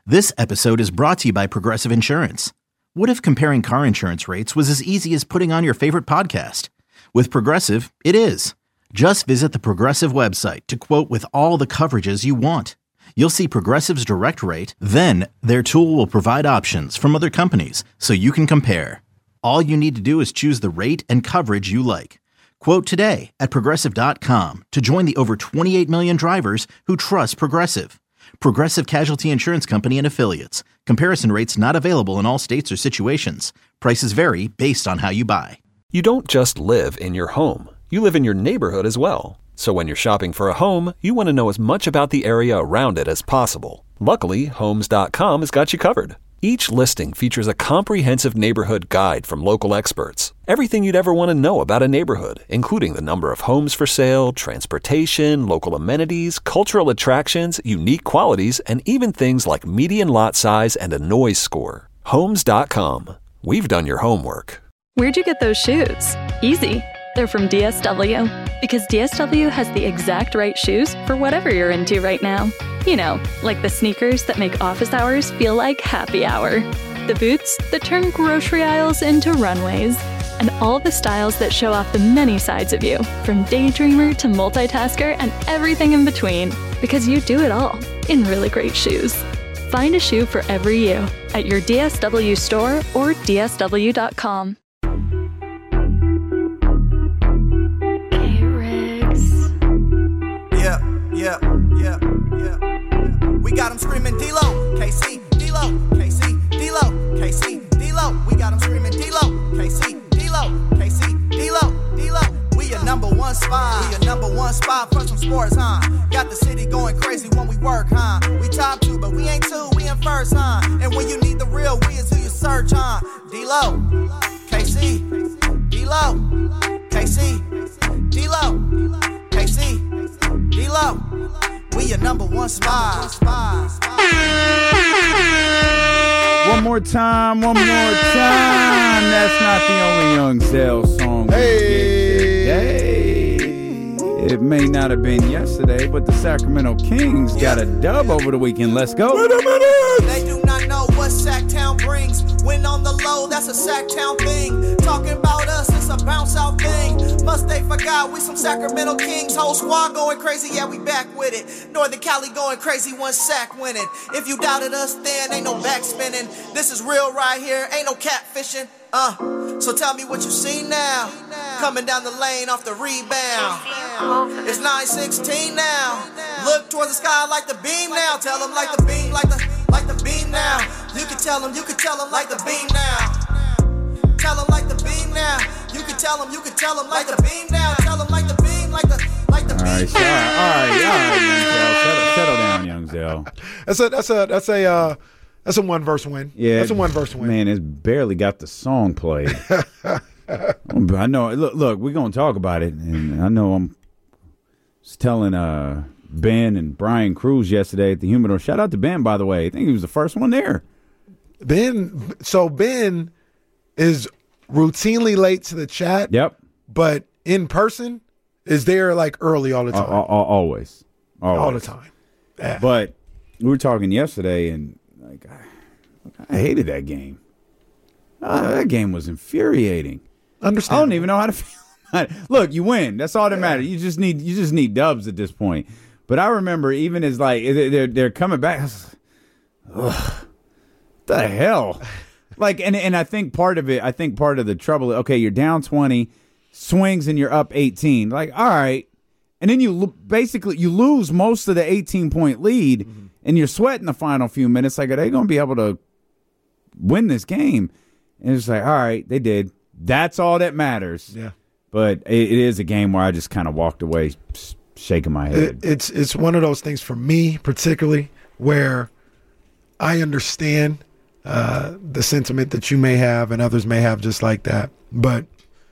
This episode is brought to you by Progressive Insurance. What if comparing car insurance rates was as easy as putting on your favorite podcast? With Progressive, it is. Just visit the Progressive website to quote with all the coverages you want. You'll see Progressive's direct rate, then their tool will provide options from other companies so you can compare. All you need to do is choose the rate and coverage you like. Quote today at Progressive.com to join the over 28 million drivers who trust Progressive. Progressive Casualty Insurance Company and Affiliates. Comparison rates not available in all states or situations. Prices vary based on how you buy. You don't just live in your home. You live in your neighborhood as well. So when you're shopping for a home, you want to know as much about the area around it as possible. Luckily, Homes.com has got you covered. Each listing features a comprehensive neighborhood guide from local experts. Everything you'd ever want to know about a neighborhood, including the number of homes for sale, transportation, local amenities, cultural attractions, unique qualities, and even things like median lot size and a noise score. Homes.com. We've done your homework. Where'd you get those shoes? Easy. They're from DSW. Because DSW has the exact right shoes for whatever you're into right now. You know, like the sneakers that make office hours feel like happy hour. The boots that turn grocery aisles into runways. And all the styles that show off the many sides of you, from daydreamer to multitasker and everything in between. Because you do it all in really great shoes. Find a shoe for every you at your DSW store or DSW.com. Yeah. We got them screaming D-Lo, KC, D-Lo, KC, D-Lo, KC, D-Lo. We got them screaming D-Lo, KC, D-Lo, KC, D-Lo, D-Lo. We your number one spot. We your number one spot for some sports, huh? Got the city going crazy when we work, huh? We top two, but we ain't two, we in first, huh? And when you need the real, we is who you search, huh? D-Lo, KC, D-Lo, KC, D-Lo, KC, D-Lo. We your number one spot. One more time. That's not the only Young Zell song. Hey. It may not have been yesterday, but the Sacramento Kings got a dub over the weekend. Let's go. Wait a minute. They do not know what Sacktown brings. When on the low, that's a Sacktown thing. Talking about us, it's a bounce out thing. Must they forgot we some Sacramento Kings. Whole squad going crazy, yeah, we back with it. Northern Cali going crazy, one sack winning. If you doubted us, then ain't no backspinning. This is real right here, ain't no catfishing. So tell me what you see now. Coming down the lane off the rebound. It's 9-16 now. Look towards the sky like the beam now. Tell them like the beam, like the beam now. You can tell them like the beam now. Tell them like the beam now. You can tell them like the beam now. Tell them like the beam, like the beam. All right, Young Zell. Settle down, Young Zell. That's a one verse win. Yeah, that's a one verse win. Man, it's barely got the song played. I know. Look, we're gonna talk about it, and I know I'm telling Ben and Brian Cruz yesterday at the Humidor. Shout out to Ben, by the way. I think he was the first one there. Ben is routinely late to the chat. Yep. But in person is there like early all the time. Always. All the time. Yeah. But we were talking yesterday, and like I hated that game. That game was infuriating. Understand? I don't even know how to feel. Look, you win. That's all that matters. You just need dubs at this point. But I remember even as like they're coming back. I was like, ugh, the hell. Like and I think part of the trouble. Okay, you're down 20, swings and you're up 18. Like, all right, and then you basically lose most of the 18-point lead, and you're sweating the final few minutes. Like, are they going to be able to win this game? And it's like, all right, they did. That's all that matters. Yeah. But it is a game where I just kind of walked away shaking my head. It's one of those things for me particularly where I understand the sentiment that you may have and others may have just like that. But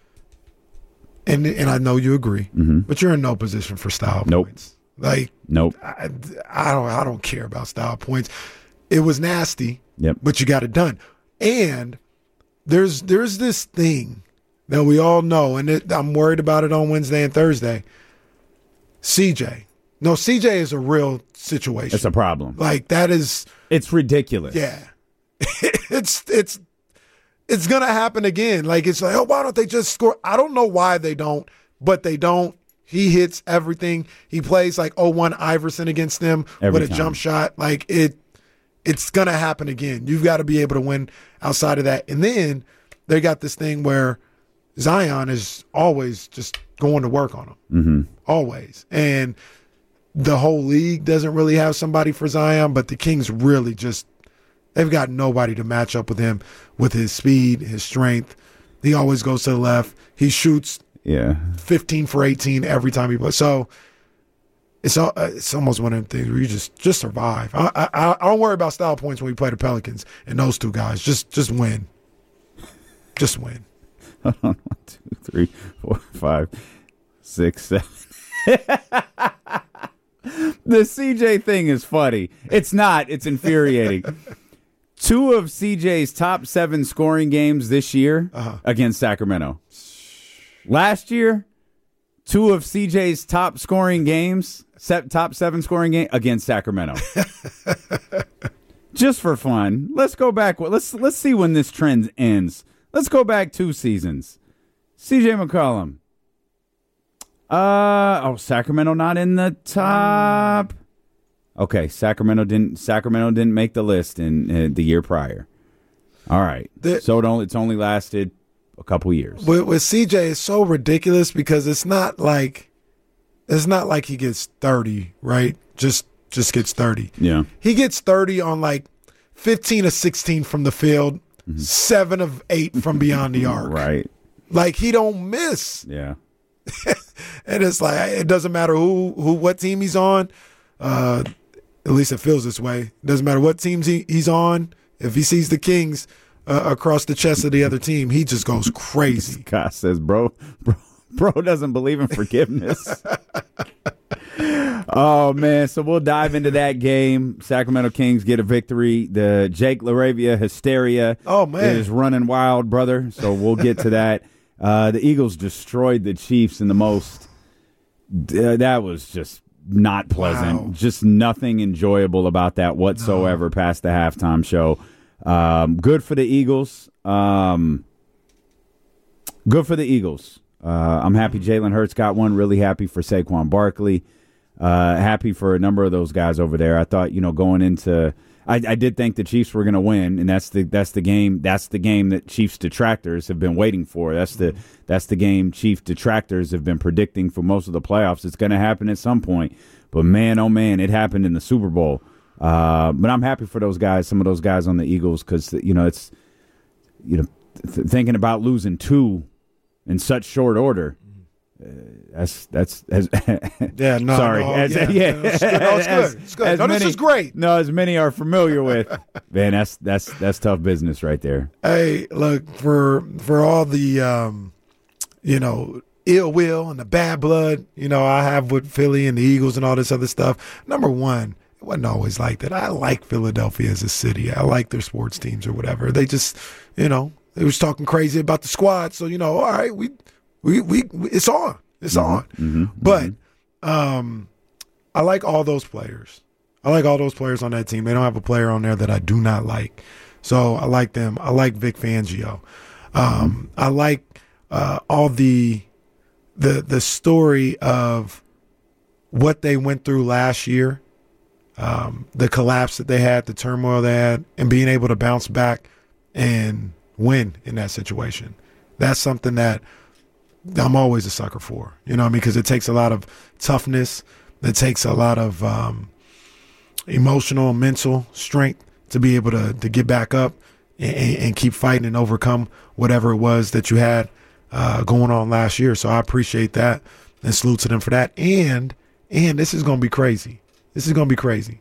and I know you agree, but you're in no position for style points. Like, nope. I don't care about style points. It was nasty, yep, but you got it done. And there's this thing that we all know, and I'm worried about it on Wednesday and Thursday. CJ, No, CJ is a real situation. It's a problem. Like, that is. It's ridiculous. Yeah. it's going to happen again. Like, it's like, oh, why don't they just score? I don't know why they don't, but they don't. He hits everything. He plays like 0-1 Iverson against them with a jump shot. Like, it's going to happen again. You've got to be able to win outside of that. And then they got this thing where Zion is always just going to work on him. Mm-hmm. Always. And the whole league doesn't really have somebody for Zion, but the Kings really just, they've got nobody to match up with him with his speed, his strength. He always goes to the left. He shoots 15 for 18 every time he plays. So it's almost one of them things where you just survive. I don't worry about style points when we play the Pelicans and those two guys. Just win. Just win. 1, 2, 3, 4, 5, 6, 7. The CJ thing is funny. It's not. It's infuriating. 2 of CJ's top 7 scoring games this year against Sacramento. Last year, 2 of CJ's top scoring games, top 7 scoring game against Sacramento. Just for fun, let's go back. Let's see when this trend ends. Let's go back 2 seasons. CJ McCollum. Sacramento not in the top. Okay, Sacramento didn't make the list in the year prior. All right, so it's only lasted a couple years. With CJ, it's so ridiculous because it's not like he gets 30, right? Just gets 30. Yeah, he gets 30 on like 15 of 16 from the field, 7 of 8 from beyond the arc. Right, like he don't miss. Yeah. And it's like, it doesn't matter what team he's on. At least it feels this way. It doesn't matter what teams he's on. If he sees the Kings across the chest of the other team, he just goes crazy. Scott says, bro doesn't believe in forgiveness. Oh, man. So we'll dive into that game. Sacramento Kings get a victory. The Jake LaRavia hysteria is running wild, brother. So we'll get to that. The Eagles destroyed the Chiefs in the most. That was just not pleasant. Wow. Just nothing enjoyable about that whatsoever past the halftime show. Good for the Eagles. Good for the Eagles. I'm happy Jalen Hurts got one. Really happy for Saquon Barkley. Happy for a number of those guys over there. I thought, going into I did think the Chiefs were going to win, and that's the game. That's the game that Chiefs detractors have been waiting for. That's the game Chief detractors have been predicting for most of the playoffs. It's going to happen at some point. But man, oh man, it happened in the Super Bowl. But I'm happy for those guys, some of those guys on the Eagles, because it's thinking about losing 2 in such short order. That's yeah. No, sorry. No, it's good. It's good. This is great. No, as many are familiar with. Man, that's tough business right there. Hey, look, for all the ill will and the bad blood I have with Philly and the Eagles and all this other stuff. Number one, it wasn't always like that. I like Philadelphia as a city. I like their sports teams or whatever. They just they was talking crazy about the squad. So all right, we it's on. It's on. Mm-hmm. But I like all those players. I like all those players on that team. They don't have a player on there that I do not like. So I like them. I like Vic Fangio. I like all the story of what they went through last year, the collapse that they had, the turmoil they had, and being able to bounce back and win in that situation. That's something that I'm always a sucker for, because it takes a lot of toughness. It takes a lot of emotional and mental strength to be able to get back up and keep fighting and overcome whatever it was that you had going on last year. So I appreciate that and salute to them for that. And this is going to be crazy. This is going to be crazy.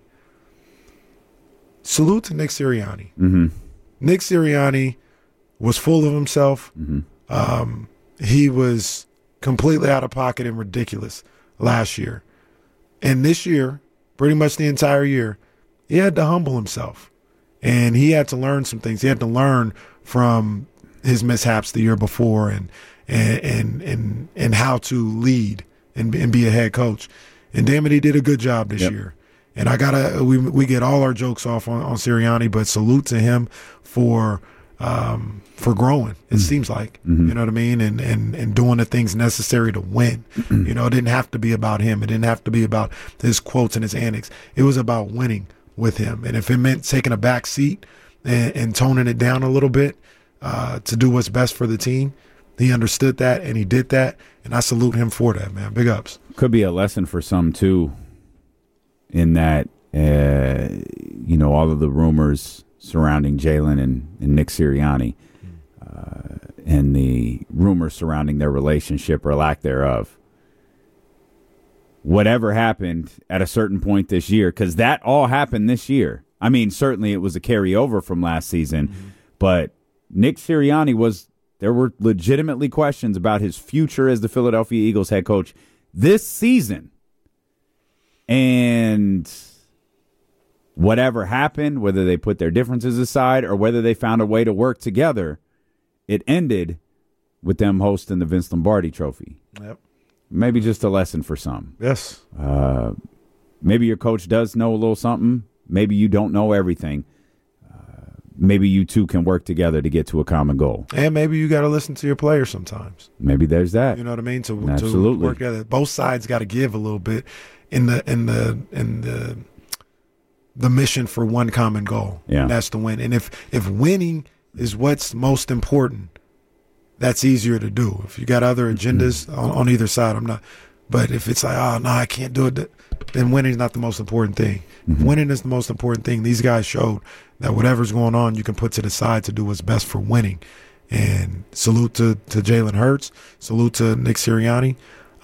Salute to Nick Sirianni. Mm-hmm. Nick Sirianni was full of himself. Mm-hmm. He was completely out of pocket and ridiculous last year. And this year, pretty much the entire year, he had to humble himself. And he had to learn some things. He had to learn from his mishaps the year before and how to lead and be a head coach. And damn it, he did a good job this year. And we get all our jokes off on Sirianni, but salute to him for growing. It seems like, you know what I mean, and doing the things necessary to win. You know, it didn't have to be about him. It didn't have to be about his quotes and his antics. It was about winning with him. And if it meant taking a back seat and toning it down a little bit to do what's best for the team, he understood that and he did that. And I salute him for that, man. Big ups. Could be a lesson for some too, in that you know, all of the rumors surrounding Jalen and Nick Sirianni, and the rumors surrounding their relationship or lack thereof. Whatever happened at a certain point this year, because that all happened this year. I mean, certainly it was a carryover from last season, but Nick Sirianni there were legitimately questions about his future as the Philadelphia Eagles head coach this season. And whatever happened, whether they put their differences aside or whether they found a way to work together, it ended with them hosting the Vince Lombardi Trophy. Yep. Maybe just a lesson for some. Yes. Maybe your coach does know a little something. Maybe you don't know everything. Maybe you two can work together to get to a common goal. And maybe you got to listen to your players sometimes. Maybe there's that. You know what I mean? To work together. Both sides got to give a little bit in the mission for one common goal. Yeah. And that's to win. And if winning is what's most important, that's easier to do. If you got other agendas on either side, I'm not. But if it's like, oh, no, I can't do it, then winning is not the most important thing. Winning is the most important thing. These guys showed that whatever's going on, you can put to the side to do what's best for winning. And salute to Jalen Hurts. Salute to Nick Sirianni.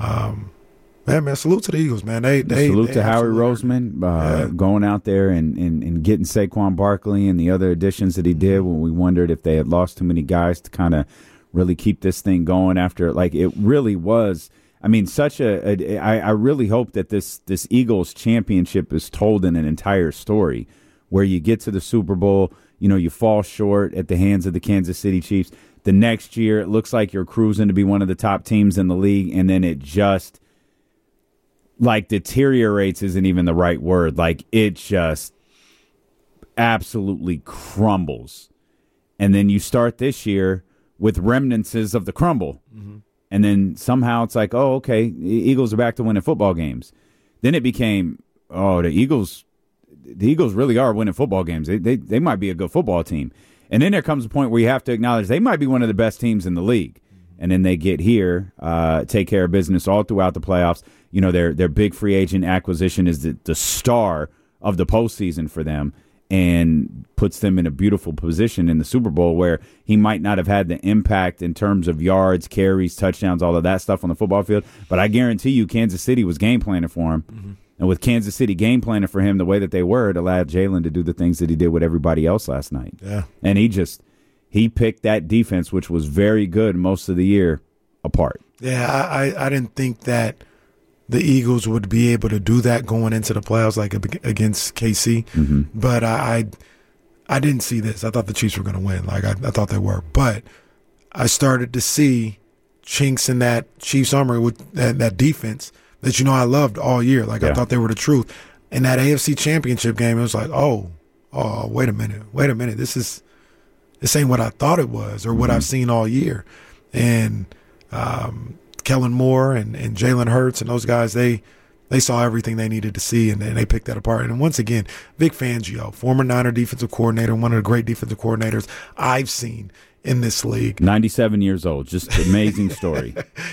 Man, salute to the Eagles, man. Salute to Howie Roseman going out there and getting Saquon Barkley and the other additions that he did when we wondered if they had lost too many guys to kind of really keep this thing going after. Like, it really was, I mean, I really hope that this Eagles championship is told in an entire story where you get to the Super Bowl, you know, you fall short at the hands of the Kansas City Chiefs. The next year, it looks like you're cruising to be one of the top teams in the league, and then it just deteriorates isn't even the right word. Like, it just absolutely crumbles. And then you start this year with remnants of the crumble. And then somehow it's like, oh, okay, the Eagles are back to winning football games. Then it became, oh, the Eagles really are winning football games. They might be a good football team. And then there comes a point where you have to acknowledge they might be one of the best teams in the league. And then they get here, take care of business all throughout the playoffs. You know, their big free agent acquisition is the star of the postseason for them, and puts them in a beautiful position in the Super Bowl where he might not have had the impact in terms of yards, carries, touchdowns, all of that stuff on the football field. But I guarantee you Kansas City was game planning for him. And with Kansas City game planning for him the way that they were, it allowed Jalen to do the things that he did with everybody else last night. Yeah. And he picked that defense, which was very good most of the year, apart. Yeah, I didn't think that the Eagles would be able to do that going into the playoffs, like against KC. But I didn't see this. I thought the Chiefs were going to win. Like I thought they were. But I started to see chinks in that Chiefs armor with that defense that, you know, I loved all year. Like, I thought they were the truth. In that AFC Championship game, it was like, oh, wait a minute. This ain't what I thought it was or what I've seen all year. And Kellen Moore and Jalen Hurts and those guys, they saw everything they needed to see, and they picked that apart. And once again, Vic Fangio, former Niner defensive coordinator, one of the great defensive coordinators I've seen in this league. 97 years old, just an amazing story.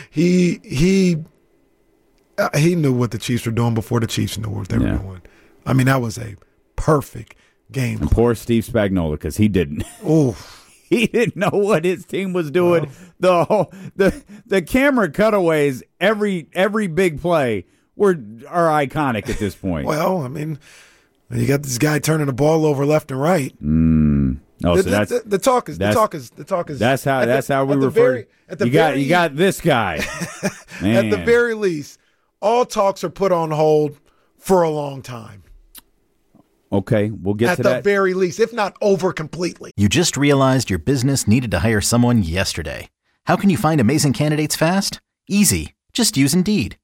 He knew what the Chiefs were doing before the Chiefs knew what they were doing. I mean, that was a perfect game. And poor Steve Spagnuolo, because he didn't. Oh. He didn't know what his team was doing. Well, the camera cutaways, every big play are iconic at this point. Well, I mean, you got this guy turning the ball over left and right. Oh, so the talk is. That's how we refer. You got this guy. At the very least, all talks are put on hold for a long time. Okay, we'll get to that. At the very least, if not over completely. You just realized your business needed to hire someone yesterday. How can you find amazing candidates fast? Easy. Just use Indeed.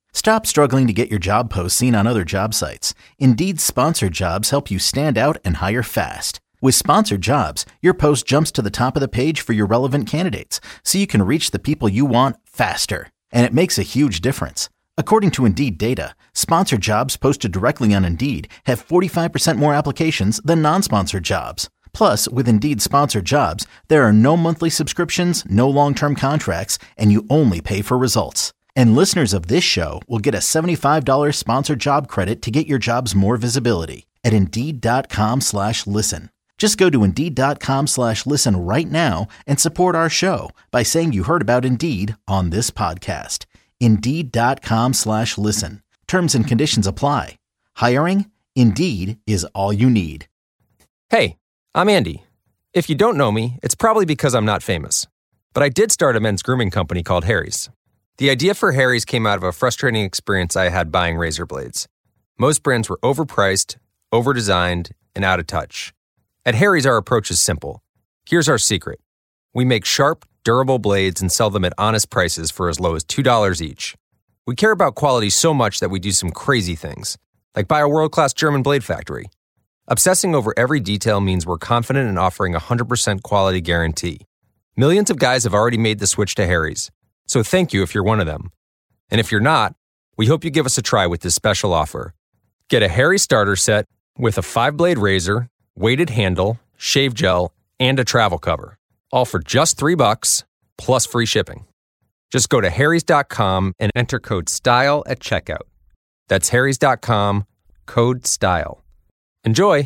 Stop struggling to get your job posts seen on other job sites. Indeed's sponsored jobs help you stand out and hire fast. With sponsored jobs, your post jumps to the top of the page for your relevant candidates, so you can reach the people you want faster. And it makes a huge difference. According to Indeed data, sponsored jobs posted directly on Indeed have 45% more applications than non-sponsored jobs. Plus, with Indeed sponsored jobs, there are no monthly subscriptions, no long-term contracts, and you only pay for results. And listeners of this show will get a $75 sponsored job credit to get your jobs more visibility at Indeed.com/listen. Just go to Indeed.com/listen right now and support our show by saying you heard about Indeed on this podcast. Indeed.com/listen. Terms and conditions apply. Hiring? Indeed is all you need. Hey, I'm Andy. If you don't know me, it's probably because I'm not famous. But I did start a men's grooming company called Harry's. The idea for Harry's came out of a frustrating experience I had buying razor blades. Most brands were overpriced, overdesigned, and out of touch. At Harry's, our approach is simple. Here's our secret. We make sharp, durable blades and sell them at honest prices for as low as $2 each. We care about quality so much that we do some crazy things, like buy a world-class German blade factory. Obsessing over every detail means we're confident in offering a 100% quality guarantee. Millions of guys have already made the switch to Harry's. So thank you if you're one of them. And if you're not, we hope you give us a try with this special offer. Get a Harry's starter set with a 5-blade razor, weighted handle, shave gel, and a travel cover. All for just $3 plus free shipping. Just go to harrys.com and enter code STYLE at checkout. That's harrys.com, code STYLE. Enjoy!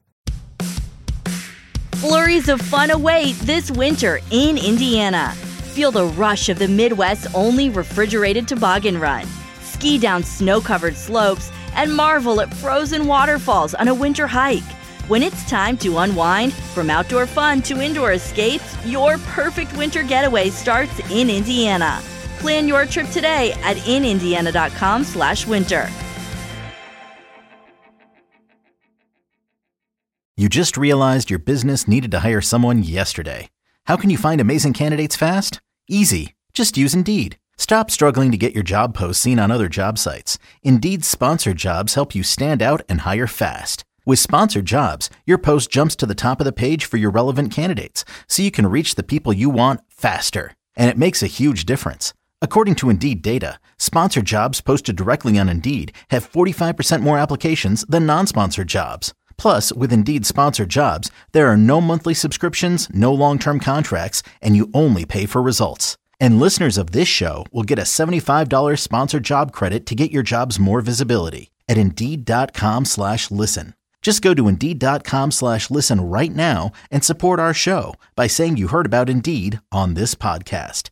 Flurries of fun await this winter in Indiana. Feel the rush of the Midwest's only refrigerated toboggan run. Ski down snow-covered slopes and marvel at frozen waterfalls on a winter hike. When it's time to unwind, from outdoor fun to indoor escapes, your perfect winter getaway starts in Indiana. Plan your trip today at inindiana.com/winter. You just realized your business needed to hire someone yesterday. How can you find amazing candidates fast? Easy. Just use Indeed. Stop struggling to get your job posts seen on other job sites. Indeed's sponsored jobs help you stand out and hire fast. With sponsored jobs, your post jumps to the top of the page for your relevant candidates, so you can reach the people you want faster. And it makes a huge difference. According to Indeed data, sponsored jobs posted directly on Indeed have 45% more applications than non-sponsored jobs. Plus, with Indeed sponsored jobs, there are no monthly subscriptions, no long-term contracts, and you only pay for results. And listeners of this show will get a $75 sponsored job credit to get your jobs more visibility at Indeed.com/listen. Just go to Indeed.com/listen right now and support our show by saying you heard about Indeed on this podcast.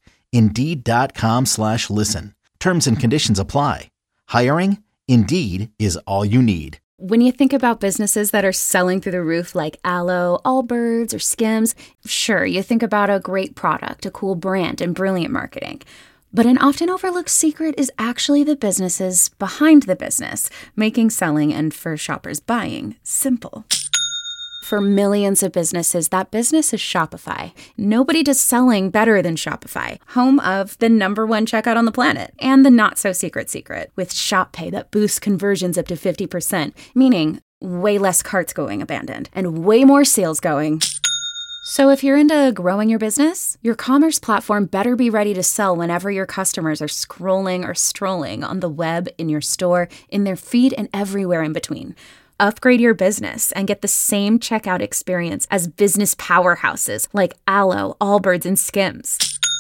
Indeed.com/listen. Terms and conditions apply. Hiring? Indeed is all you need. When you think about businesses that are selling through the roof like Aloe, Allbirds, or Skims, sure, you think about a great product, a cool brand, and brilliant marketing. But an often overlooked secret is actually the businesses behind the business, making selling and, for shoppers, buying simple. For millions of businesses, that business is Shopify. Nobody does selling better than Shopify, home of the #1 checkout on the planet and the not-so-secret secret with Shop Pay that boosts conversions up to 50%, meaning way less carts going abandoned and way more sales going. So if you're into growing your business, your commerce platform better be ready to sell whenever your customers are scrolling or strolling on the web, in your store, in their feed, and everywhere in between. Upgrade your business and get the same checkout experience as business powerhouses like Aloe, Allbirds, and Skims.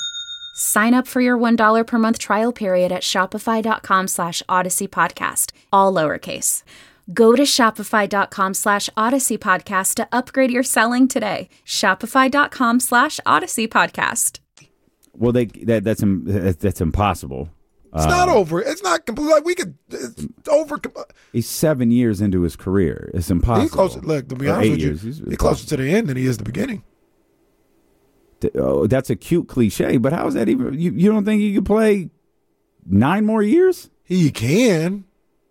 Sign up for your $1 per month trial period at shopify.com/Odyssey Podcast, all lowercase. Go to shopify.com/Odyssey Podcast to upgrade your selling today. Shopify.com/Odyssey Podcast. Well, that's impossible. It's not over. It's not complete. Like it's over. He's 7 years into his career. It's impossible. He's closer. Look, to be honest with you, he's closer to the end than he is the beginning. That's a cute cliche, but how is that even? You don't think he could play 9 more years? He can.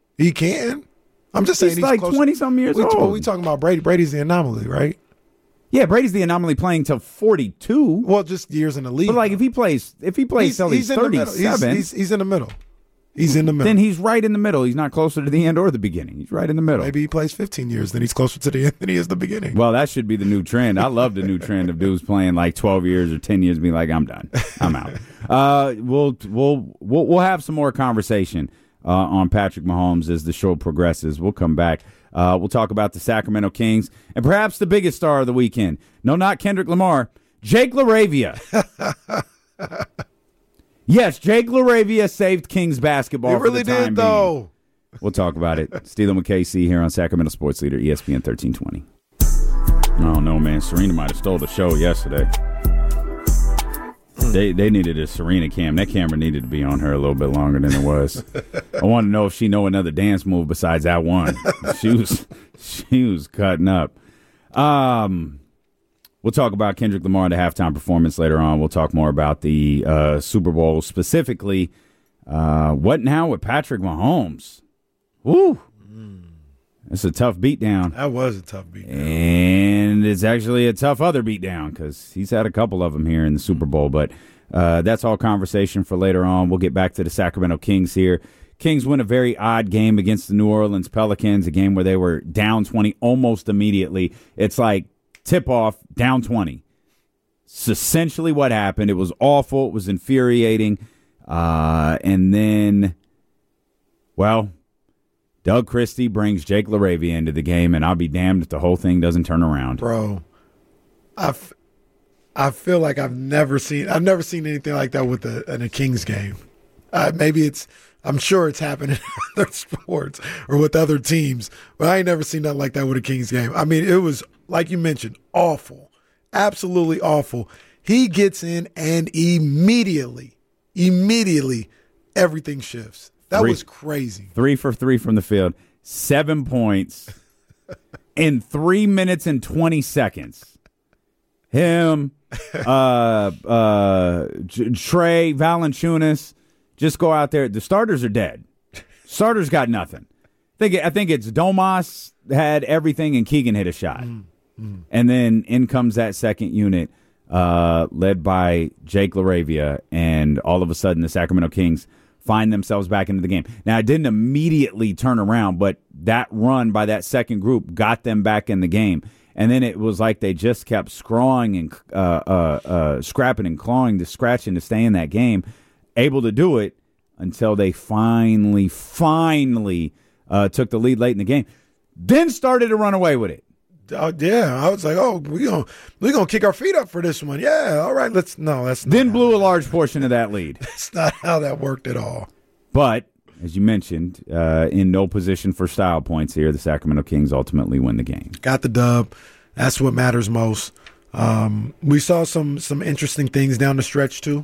I'm just saying he's like 20-something years old. We talking about Brady. Brady's the anomaly, right? Yeah, Brady's the anomaly playing till 42. Well, just years in the league. But like if he plays till he's 37. He's in the middle. He's in the middle. Then he's right in the middle. He's not closer to the end or the beginning. He's right in the middle. Maybe he plays 15 years, then he's closer to the end than he is the beginning. Well, that should be the new trend. I love the new trend of dudes playing like 12 years or 10 years and being like, I'm done. I'm out. We'll have some more conversation on Patrick Mahomes as the show progresses. We'll come back. We'll talk about the Sacramento Kings and perhaps the biggest star of the weekend. No, not Kendrick Lamar. Jake LaRavia. Yes, Jake LaRavia saved Kings basketball. He really for the time did, though. Being. We'll talk about it. Steeler with KC here on Sacramento Sports Leader, ESPN 1320. Oh, no, man. Serena might have stole the show yesterday. They needed a Serena cam. That camera needed to be on her a little bit longer than it was. I want to know if she know another dance move besides that one. She was cutting up. We'll talk about Kendrick Lamar and the halftime performance later on. We'll talk more about the Super Bowl, specifically what now with Patrick Mahomes. Woo! It's a tough beatdown. That was a tough beatdown. And it's actually a tough other beatdown because he's had a couple of them here in the Super Bowl. But that's all conversation for later on. We'll get back to the Sacramento Kings here. Kings win a very odd game against the New Orleans Pelicans, a game where they were down 20 almost immediately. It's like tip-off, down 20. It's essentially what happened. It was awful. It was infuriating. And then, well, Doug Christie brings Jake LaRavia into the game, and I'll be damned if the whole thing doesn't turn around. Bro, I feel like I've never seen anything like that with in a Kings game. I'm sure it's happened in other sports or with other teams, but I ain't never seen nothing like that with a Kings game. I mean, it was, like you mentioned, awful. Absolutely awful. He gets in and immediately, everything shifts. That was crazy. 3 for 3 from the field, 7 points in 3 minutes and 20 seconds. Him, Trey Valanciunas, just go out there. The starters are dead. Starters got nothing. I think it's Domas had everything and Keegan hit a shot. And then in comes that second unit led by Jake LaRavia, and all of a sudden the Sacramento Kings find themselves back into the game. Now, it didn't immediately turn around, but that run by that second group got them back in the game. And then it was like they just kept scrawling and scrapping and clawing to scratching to stay in that game, able to do it until they finally took the lead late in the game. Then started to run away with it. Yeah, I was like, oh, we're gonna kick our feet up for this one. Yeah, all right, that's not. Then blew a large portion of that lead. That's not how that worked at all. But as you mentioned, in no position for style points here, the Sacramento Kings ultimately win the game. Got the dub. That's what matters most. We saw some interesting things down the stretch too,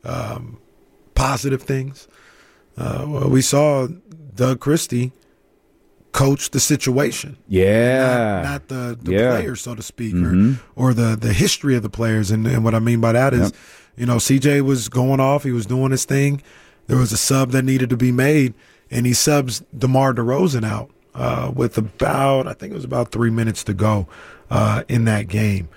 positive things. We saw Doug Christie coach the situation. Yeah. Not the players, so to speak, or the history of the players. And what I mean by that is, CJ was going off. He was doing his thing. There was a sub that needed to be made, and he subs DeMar DeRozan out with I think it was about 3 minutes to go in that game.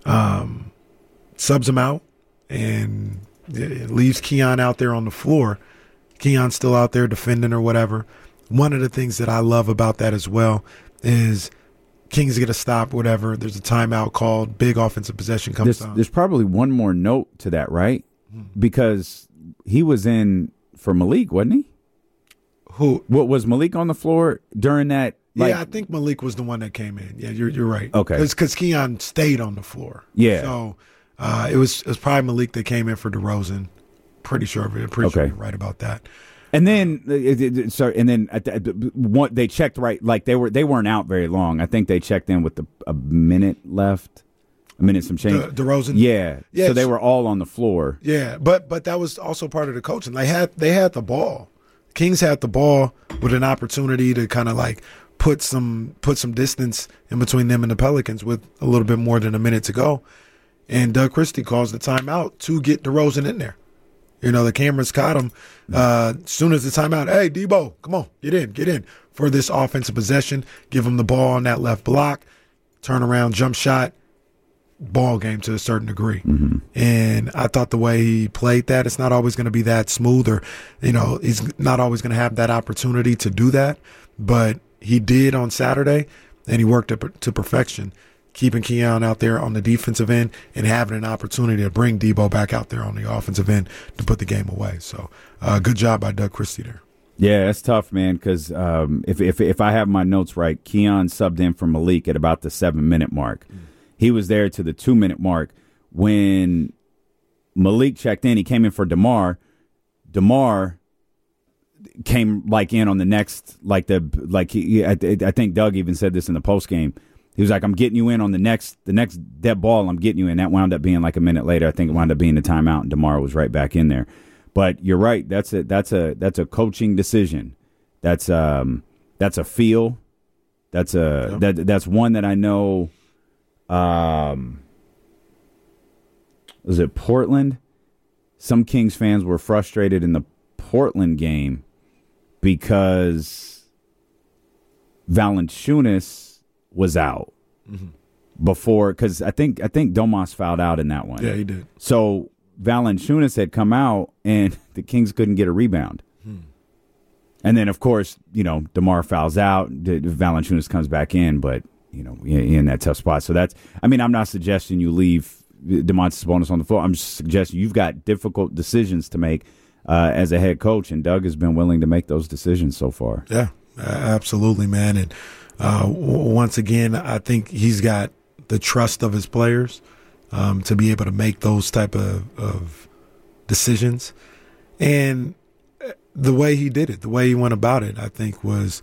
Subs him out and it leaves Keon out there on the floor. Keon's still out there defending or whatever. One of the things that I love about that as well is Kings get a stop, whatever. There's a timeout called. Big offensive possession comes down. There's probably one more note to that, right? Because he was in for Malik, wasn't he? Who? What was Malik on the floor during that? Yeah, I think Malik was the one that came in. Yeah, you're right. Okay. Because Keon stayed on the floor. Yeah. So it was probably Malik that came in for DeRozan. Pretty sure you're right about that. And then, they checked right, like they weren't out very long. I think they checked in with a minute left, a minute some change. DeRozan, yeah. So they were all on the floor. Yeah, but that was also part of the coaching. They had the ball. Kings had the ball with an opportunity to kind of like put some distance in between them and the Pelicans with a little bit more than a minute to go, and Doug Christie calls the timeout to get DeRozan in there. The cameras caught him as soon as the timeout. Hey, Debo, come on, get in for this offensive possession. Give him the ball on that left block. Turn around, jump shot. ball game to a certain degree. And I thought the way he played that, it's not always going to be that smooth, or, he's not always going to have that opportunity to do that. But he did on Saturday, and he worked it to perfection, keeping Keon out there on the defensive end and having an opportunity to bring Debo back out there on the offensive end to put the game away. So good job by Doug Christie there. Yeah, that's tough, man, because if I have my notes right, Keon subbed in for Malik at about the 7-minute mark. He was there to the 2-minute mark. When Malik checked in, he came in for DeMar. DeMar came in on the next, I think Doug even said this in the postgame. He was like, I'm getting you in on the next dead ball, I'm getting you in. That wound up being like a minute later. I think it wound up being the timeout, and DeMar was right back in there. But you're right. That's a coaching decision. That's a feel. That's one that I know. Was it Portland? Some Kings fans were frustrated in the Portland game because Valanciunas was out before, because I think Domas fouled out in that one. Yeah, he did. So Valanciunas had come out, and the Kings couldn't get a rebound. And then, of course, DeMar fouls out. Valanciunas comes back in, but, in that tough spot. So I'm not suggesting you leave Domantas Sabonis on the floor. I'm just suggesting you've got difficult decisions to make as a head coach, and Doug has been willing to make those decisions so far. Yeah, absolutely, man. And once again, I think he's got the trust of his players to be able to make those type of decisions. And the way he did it, the way he went about it, I think was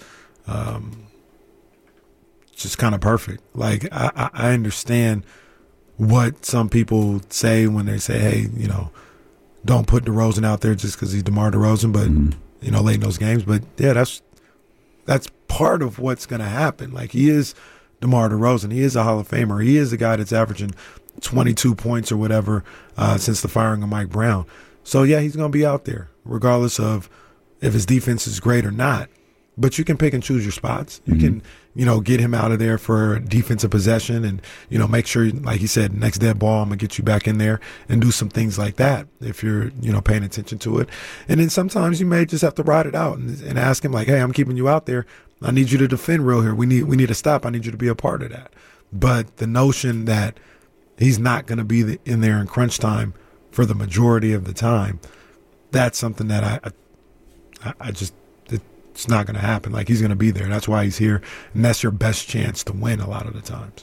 just kind of perfect. Like, I understand what some people say when they say, hey, don't put DeRozan out there just because he's DeMar DeRozan, but, late in those games. But, yeah, that's part of what's going to happen. Like, he is DeMar DeRozan. He is a Hall of Famer. He is a guy that's averaging 22 points or whatever since the firing of Mike Brown. So, yeah, he's going to be out there regardless of if his defense is great or not. But you can pick and choose your spots. You can, get him out of there for defensive possession and, make sure, like he said, next dead ball, I'm going to get you back in there and do some things like that if you're, paying attention to it. And then sometimes you may just have to ride it out and ask him, like, hey, I'm keeping you out there. I need you to defend real here. We need a stop. I need you to be a part of that. But the notion that he's not going to be in there in crunch time for the majority of the time, that's something that I just, it's not going to happen. Like, he's going to be there. That's why he's here. And that's your best chance to win a lot of the times.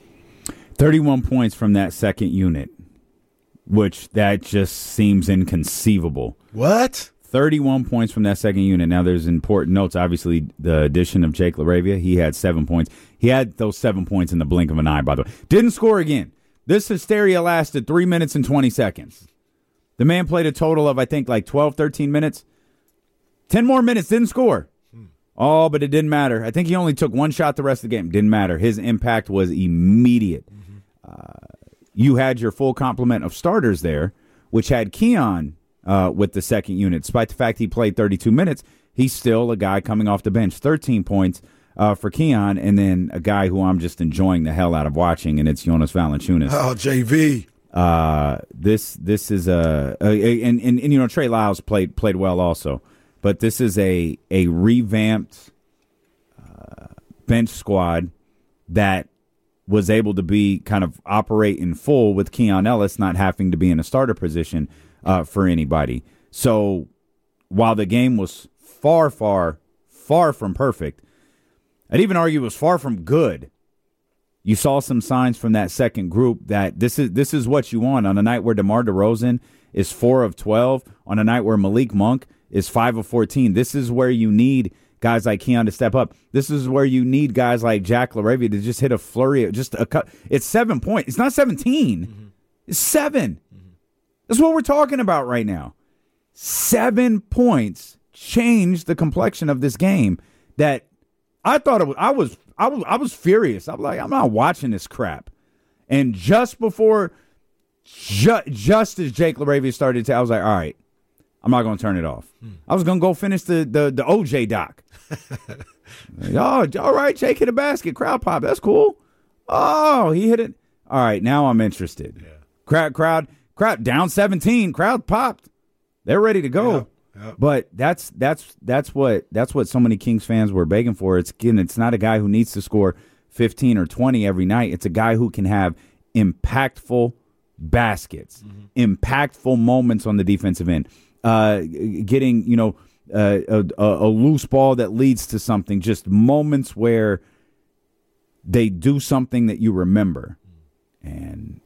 31 points from that second unit, which that just seems inconceivable. What? 31 points from that second unit. Now, there's important notes. Obviously, the addition of Jake LaRavia, he had 7 points. He had those 7 points in the blink of an eye, by the way. Didn't score again. This hysteria lasted 3 minutes and 20 seconds. The man played a total of, I think, 12, 13 minutes. 10 more minutes, didn't score. Oh, but it didn't matter. I think he only took one shot the rest of the game. Didn't matter. His impact was immediate. You had your full complement of starters there, which had Keon with the second unit. Despite the fact he played 32 minutes, he's still a guy coming off the bench. 13 points for Keon, and then a guy who I'm just enjoying the hell out of watching, and it's Jonas Valanciunas. Oh, JV. This is and Trey Lyles played well also. But this is a revamped bench squad that was able to be kind of operate in full with Keon Ellis not having to be in a starter position for anybody. So while the game was far, far, far from perfect, I'd even argue it was far from good. You saw some signs from that second group that this is what you want on a night where DeMar DeRozan is 4 of 12, on a night where Malik Monk is 5 of 14. This is where you need guys like Keon to step up. This is where you need guys like Jack LaRavia to just hit a flurry. It's 7 points. It's not 17. It's 7. That's what we're talking about right now. 7 points changed the complexion of this game. That I thought it was. I was furious. I'm like, I'm not watching this crap. And just before, just as Jake LaRavia started to, I was like, all right. I'm not going to turn it off. I was going to go finish the OJ doc. Oh, all right, Jake hit a basket. Crowd pop. That's cool. Oh, he hit it. all right, now I'm interested. Yeah. Crowd down 17. Crowd popped. They're ready to go. Yeah. But that's what so many Kings fans were begging for. It's not a guy who needs to score 15 or 20 every night. It's a guy who can have impactful baskets, impactful moments on the defensive end, getting a loose ball that leads to something. Just moments where they do something that you remember. And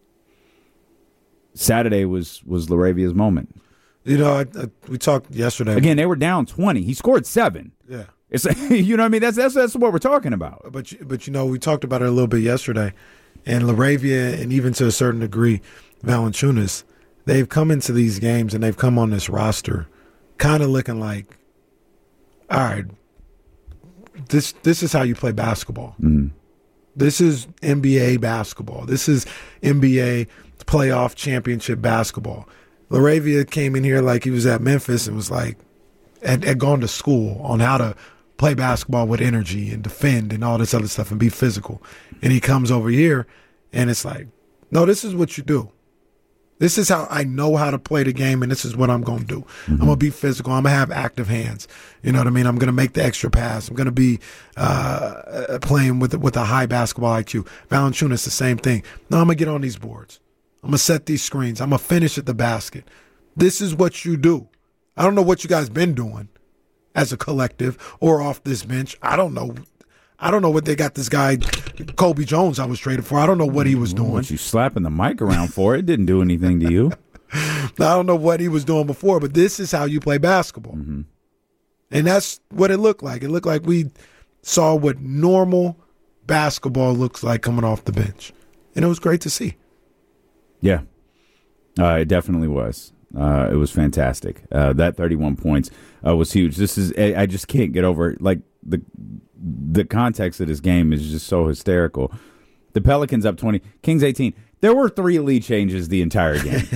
Saturday was Laravia's moment. We talked yesterday. Again, they were down 20. He scored 7. Yeah. It's you know what I mean? That's what we're talking about. But we talked about it a little bit yesterday. And Laravia, and even to a certain degree, Valanciunas, they've come into these games and they've come on this roster kind of looking like, all right, this is how you play basketball. Mm. This is NBA basketball. This is NBA playoff championship basketball. Laravia came in here like he was at Memphis and was like, had gone to school on how to play basketball with energy and defend and all this other stuff and be physical. And he comes over here and it's like, no, this is what you do. This is how I know how to play the game, and this is what I'm going to do. Mm-hmm. I'm going to be physical. I'm going to have active hands. You know what I mean? I'm going to make the extra pass. I'm going to be playing with a high basketball IQ. Valanciunas, the same thing. No, I'm going to get on these boards. I'm going to set these screens. I'm going to finish at the basket. This is what you do. I don't know what you guys been doing as a collective or off this bench. I don't know what they got this guy, Kobe Jones, I was traded for. I don't know what he was doing. What you slapping the mic around for? It didn't do anything to you. I don't know what he was doing before, but this is how you play basketball. Mm-hmm. And that's what it looked like. It looked like we saw what normal basketball looks like coming off the bench. And it was great to see. Yeah, it definitely was. It was fantastic. That 31 points was huge. I just can't get over it. Like the context of this game is just so hysterical. The Pelicans up 20, Kings 18. There were 3 lead changes the entire game.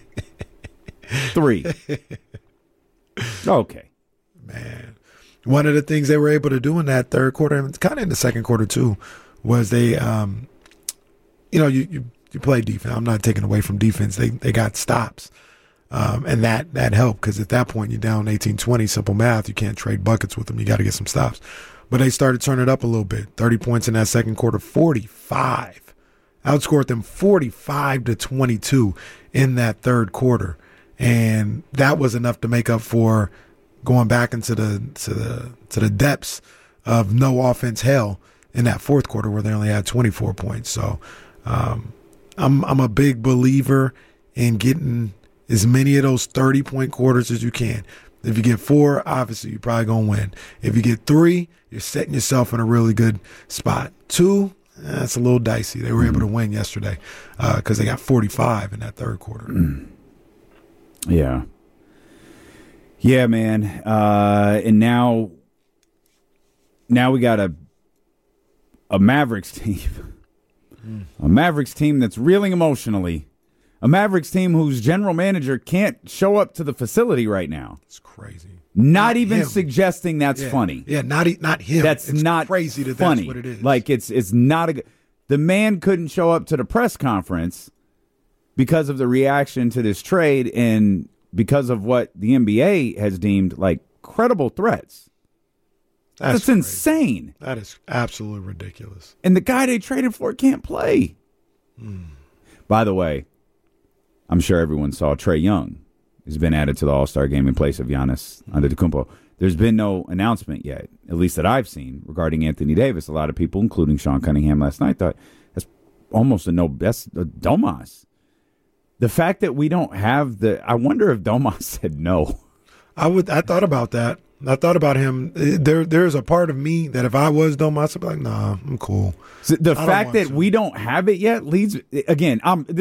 3. Okay. Man. One of the things they were able to do in that third quarter, and kind of in the second quarter too, was they, you play defense. I'm not taking away from defense. They got stops. And that helped because at that point you're down 18-20, simple math. You can't trade buckets with them. You got to get some stops. But they started turning it up a little bit. 30 points in that second quarter, 45. Outscored them 45-22 in that third quarter. And that was enough to make up for going back into the depths of no offense hell in that fourth quarter where they only had 24 points. So I'm a big believer in getting as many of those 30-point quarters as you can. If you get 4, obviously you're probably going to win. If you get 3, you're setting yourself in a really good spot. 2, that's a little dicey. They were able to win yesterday because they got 45 in that third quarter. Yeah. Yeah, man. And now we got a Mavericks team. A Mavericks team that's reeling emotionally. A Mavericks team whose general manager can't show up to the facility right now. It's crazy. Not even him. Suggesting that's funny. Yeah, not him. That's it's not crazy that funny. That's what it is. Like it's not a. The man couldn't show up to the press conference because of the reaction to this trade and because of what the NBA has deemed like credible threats. That's insane. That is absolutely ridiculous. And the guy they traded for can't play. By the way, I'm sure everyone saw Trae Young has been added to the All-Star game in place of Giannis Antetokounmpo. There's been no announcement yet, at least that I've seen, regarding Anthony Davis. A lot of people, including Sean Cunningham last night, thought that's almost that's a Domas. The fact that we don't have I wonder if Domas said no. I thought about that. I thought about him. There's a part of me that if I was Domas, I'd be like, nah, I'm cool. So the fact that we don't have it yet leads, again,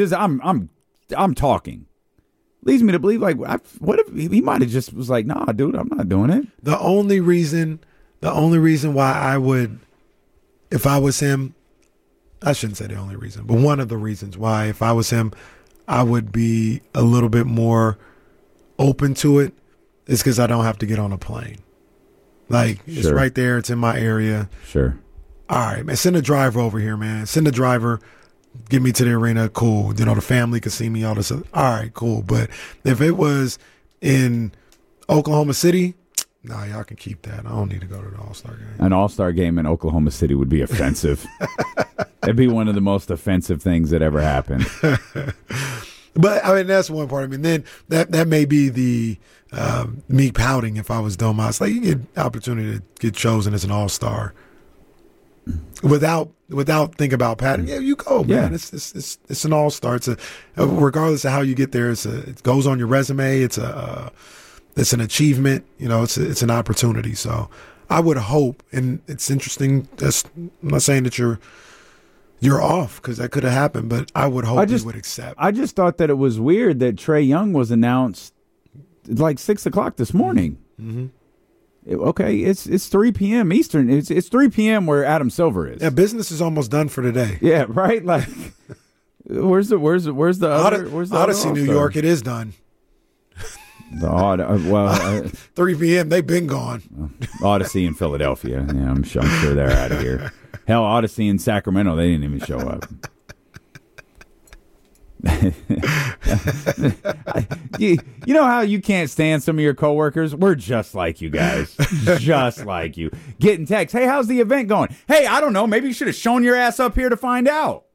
I'm talking. Leads me to believe, like, what if he might have just was like, nah, dude, I'm not doing it. The only reason why I would, if I was him, I shouldn't say the only reason, but one of the reasons why, if I was him, I would be a little bit more open to it is because I don't have to get on a plane. Like, It's right there. It's in my area. Sure. All right, man, send a driver over here, man. Send a driver get me to the arena, cool. The family could see me, all this. All right, cool. But if it was in Oklahoma City, nah, y'all can keep that. I don't need to go to the All-Star game. An All-Star game in Oklahoma City would be offensive. It'd be one of the most offensive things that ever happened. But I mean, that's one part. I mean, then that may be the me pouting if I was Domas. Like, you get opportunity to get chosen as an All-Star without thinking about patting. Yeah, you go, man. Yeah. It's an All-Star. It's regardless of how you get there. It goes on your resume. It's an achievement. It's an opportunity. So I would hope, and it's interesting. I'm not saying that you're off, because that could have happened, but I would hope you would accept. I just thought that it was weird that Trae Young was announced like 6 o'clock this morning. Mm-hmm. Okay, it's 3 p.m. Eastern. It's 3 p.m. where Adam Silver is. Yeah, business is almost done for today. Yeah, right. Like, where's the other? Where's the Odyssey, other New York? It is done. The 3 p.m. They've been gone. Odyssey in Philadelphia. Yeah, I'm sure they're out of here. Hell, Odyssey in Sacramento, they didn't even show up. You know how you can't stand some of your coworkers? We're just like you guys. Just like you. Getting texts, hey, how's the event going? Hey, I don't know. Maybe you should have shown your ass up here to find out.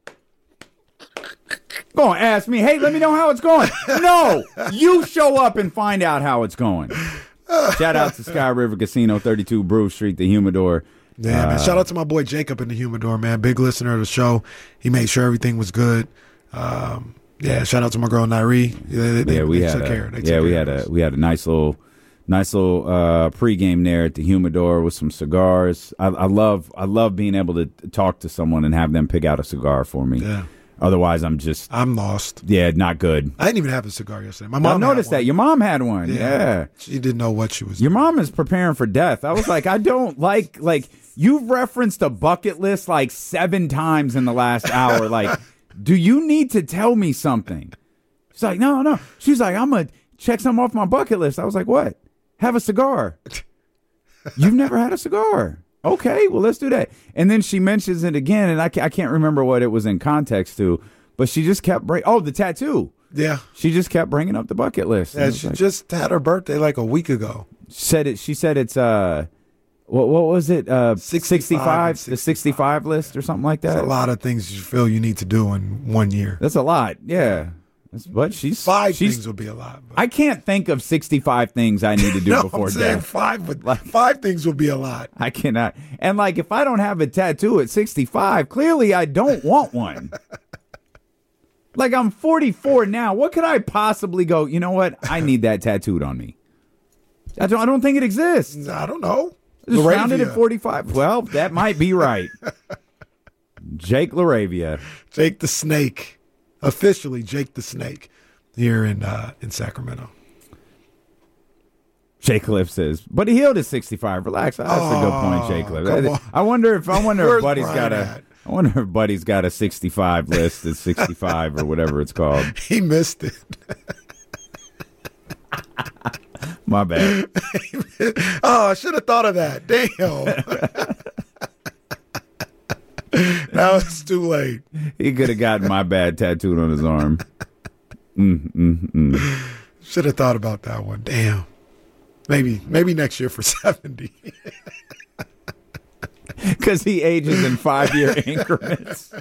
Go on, ask me, hey, let me know how it's going. No, you show up and find out how it's going. Shout out to Sky River Casino, 32 Brew Street, the Humidor. Yeah, man. Shout out to my boy Jacob in the Humidor, man. Big listener of the show. He made sure everything was good. Yeah, shout out to my girl Nairi. We had a nice little pregame there at the Humidor with some cigars. I love being able to talk to someone and have them pick out a cigar for me. Yeah. Otherwise, I'm lost. Yeah, not good. I didn't even have a cigar yesterday. My mom. I noticed that your mom had one. Yeah. She didn't know what she was doing. Your mom is preparing for death. I was like, I don't like you've referenced a bucket list like 7 times in the last hour. Like, do you need to tell me something? She's like, no. She's like, I'm going to check something off my bucket list. I was like, what? Have a cigar. You've never had a cigar. Okay, well, let's do that. And then she mentions it again, and I can't remember what it was in context to, but she just kept the tattoo. Yeah. She just kept bringing up the bucket list. Yeah, she just had her birthday like a week ago. She said it's what was it? 65, the 65 list or something like that. That's a lot of things you feel you need to do in 1 year. That's a lot. Yeah. But five things would be a lot. But. I can't think of 65 things I need to do before death. Five things would be a lot. I cannot. And like, if I don't have a tattoo at 65, clearly I don't want one. Like, I'm 44 now. What could I possibly go, you know what? I need that tattooed on me. I don't think it exists. I don't know. Just found it at 45. Well, that might be right. Jake LaRavia. Jake the Snake. Officially Jake the Snake here in Sacramento. Jay Cliff says, but he healed at 65. Relax. That's a good point, Jay Cliff. I wonder if Buddy's got a 65 list at 65 or whatever it's called. He missed it. My bad. I should have thought of that. Damn. Now it's too late. He could have gotten my bad tattooed on his arm. Should have thought about that one. Damn. Maybe next year for 70. Because he ages in 5-year increments.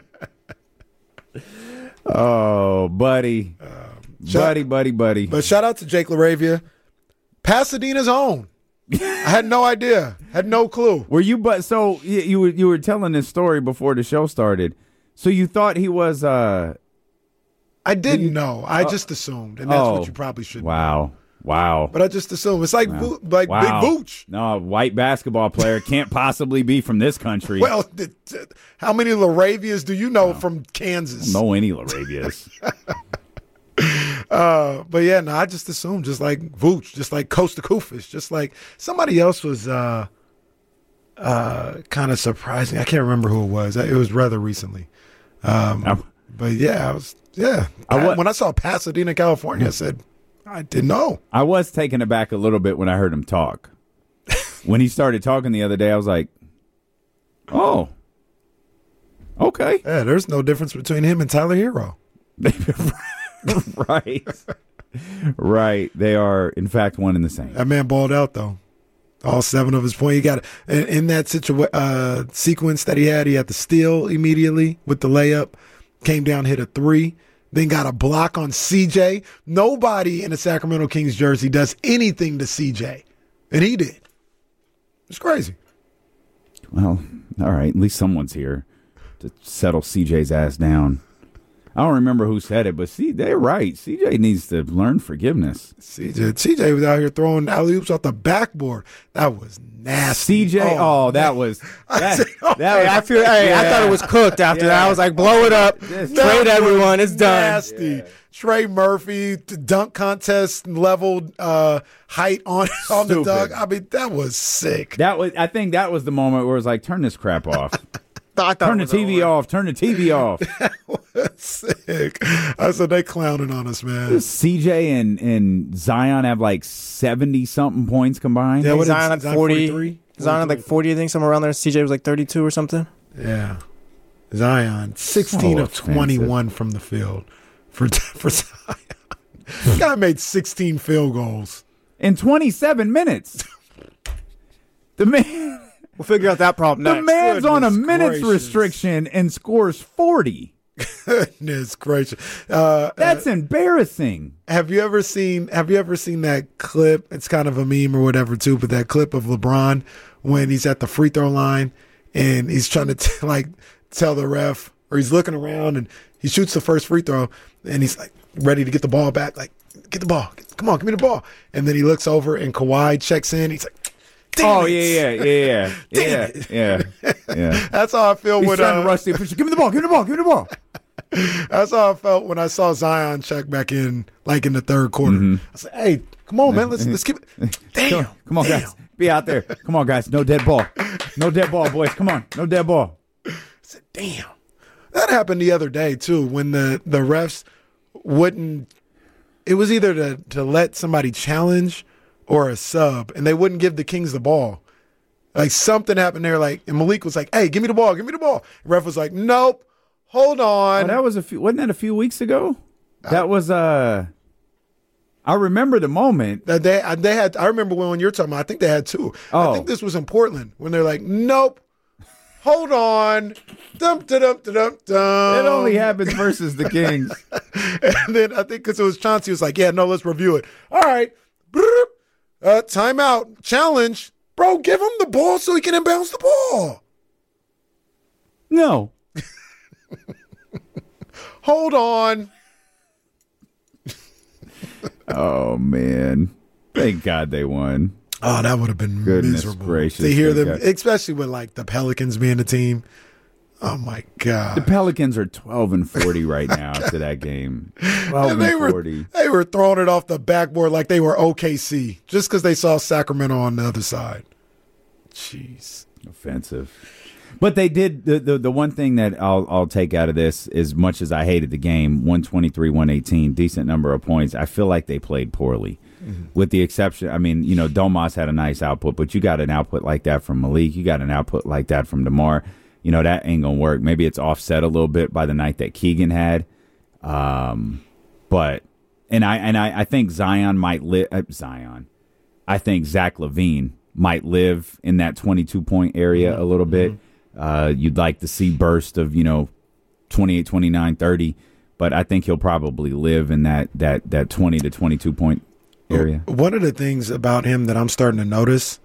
Oh, buddy. Buddy. But shout out to Jake LaRavia. Pasadena's own. I had no idea. Had no clue. Were you? But so you were telling this story before the show started. So you thought he was? I didn't know. I just assumed, and that's what you probably should. Wow. But I just assumed it's like Big Vooch. No, white basketball player can't possibly be from this country. Well, how many LaRavias do you know from Kansas? I don't know any LaRavias. But yeah, no, I just assumed just like Vooch, just like Costa Kufis, just like somebody else was kind of surprising. I can't remember who it was. It was rather recently. But yeah, when I saw Pasadena, California, I said, I didn't know. I was taken aback a little bit when I heard him talk. When he started talking the other day, I was like, oh, Okay. Yeah, there's no difference between him and Tyler Hero. Right. Right. They are, in fact, one and the same. That man balled out, though. All 7 of his points. He got in that sequence that he had the steal immediately with the layup, came down, hit a 3, then got a block on CJ. Nobody in a Sacramento Kings jersey does anything to CJ, and he did. It's crazy. Well, all right. At least someone's here to settle CJ's ass down. I don't remember who said it, but they're right. CJ needs to learn forgiveness. CJ was out here throwing alley-oops off the backboard. That was nasty. CJ, that was. I thought it was cooked after that. I was like, blow it up, trade everyone, it's done. Nasty. Yeah. Trey Murphy dunk contest leveled height on the dunk. I mean, that was sick. I think that was the moment where it was like, turn this crap off. Turn the TV off. Turn the TV off. That was sick. I said they clowning on us, man. CJ and Zion have like 70-something points combined. Yeah, Zion had 40. Zion had like 40, I think, somewhere around there. CJ was like 32 or something. Yeah. Zion, 16 of 21 from the field for Zion. The guy made 16 field goals. In 27 minutes. The man... We'll figure out that problem next. The man's on a minutes restriction and scores 40. Goodness gracious. That's embarrassing. Have you ever seen that clip? It's kind of a meme or whatever too, but that clip of LeBron when he's at the free throw line and he's trying to tell the ref, or he's looking around and he shoots the first free throw and he's like ready to get the ball back, like, get the ball. Come on, give me the ball. And then he looks over and Kawhi checks in. He's like, damn it. Yeah. That's how I feel he's when trying to rush the official. Give me the ball. That's how I felt when I saw Zion check back in, like in the third quarter. I said, "Hey, come on, man, let's keep it." Damn, come on, guys, be out there. Come on, guys, no dead ball, boys. Come on, no dead ball. I said, "Damn." That happened the other day too, when the refs wouldn't. It was either to let somebody challenge or a sub, and they wouldn't give the Kings the ball. Like something happened there, and Malik was like, "Hey, give me the ball." The ref was like, "Nope, hold on." Oh, that was wasn't that a few weeks ago? That was I remember the moment. They had. I remember when you're talking about. I think they had 2. I think this was in Portland when they're like, "Nope, hold on." Dum dum dum dum dum. It only happens versus the Kings. And then I think because it was Chauncey was like, "Yeah, no, let's review it." All right. Timeout, challenge. Bro, give him the ball so he can inbounds the ball. No. Hold on. Oh, man. Thank God they won. Oh, that would have been miserable. Gracious, to hear them, especially with the Pelicans being the team. Oh, my God. The Pelicans are 12-40 right now after that game. 12-40. They were throwing it off the backboard like they were OKC just because they saw Sacramento on the other side. Jeez. Offensive. But they did the one thing that I'll take out of this, as much as I hated the game, 123-118, decent number of points. I feel like they played poorly. Mm-hmm. With the exception, Domas had a nice output, but you got an output like that from Malik. You got an output like that from DeMar. That ain't going to work. Maybe it's offset a little bit by the night that Keegan had. But I think Zion might live. I think Zach LaVine might live in that 22-point area a little bit. You'd like to see burst of, 28, 29, 30. But I think he'll probably live in that 20 to 22-point area. One of the things about him that I'm starting to notice,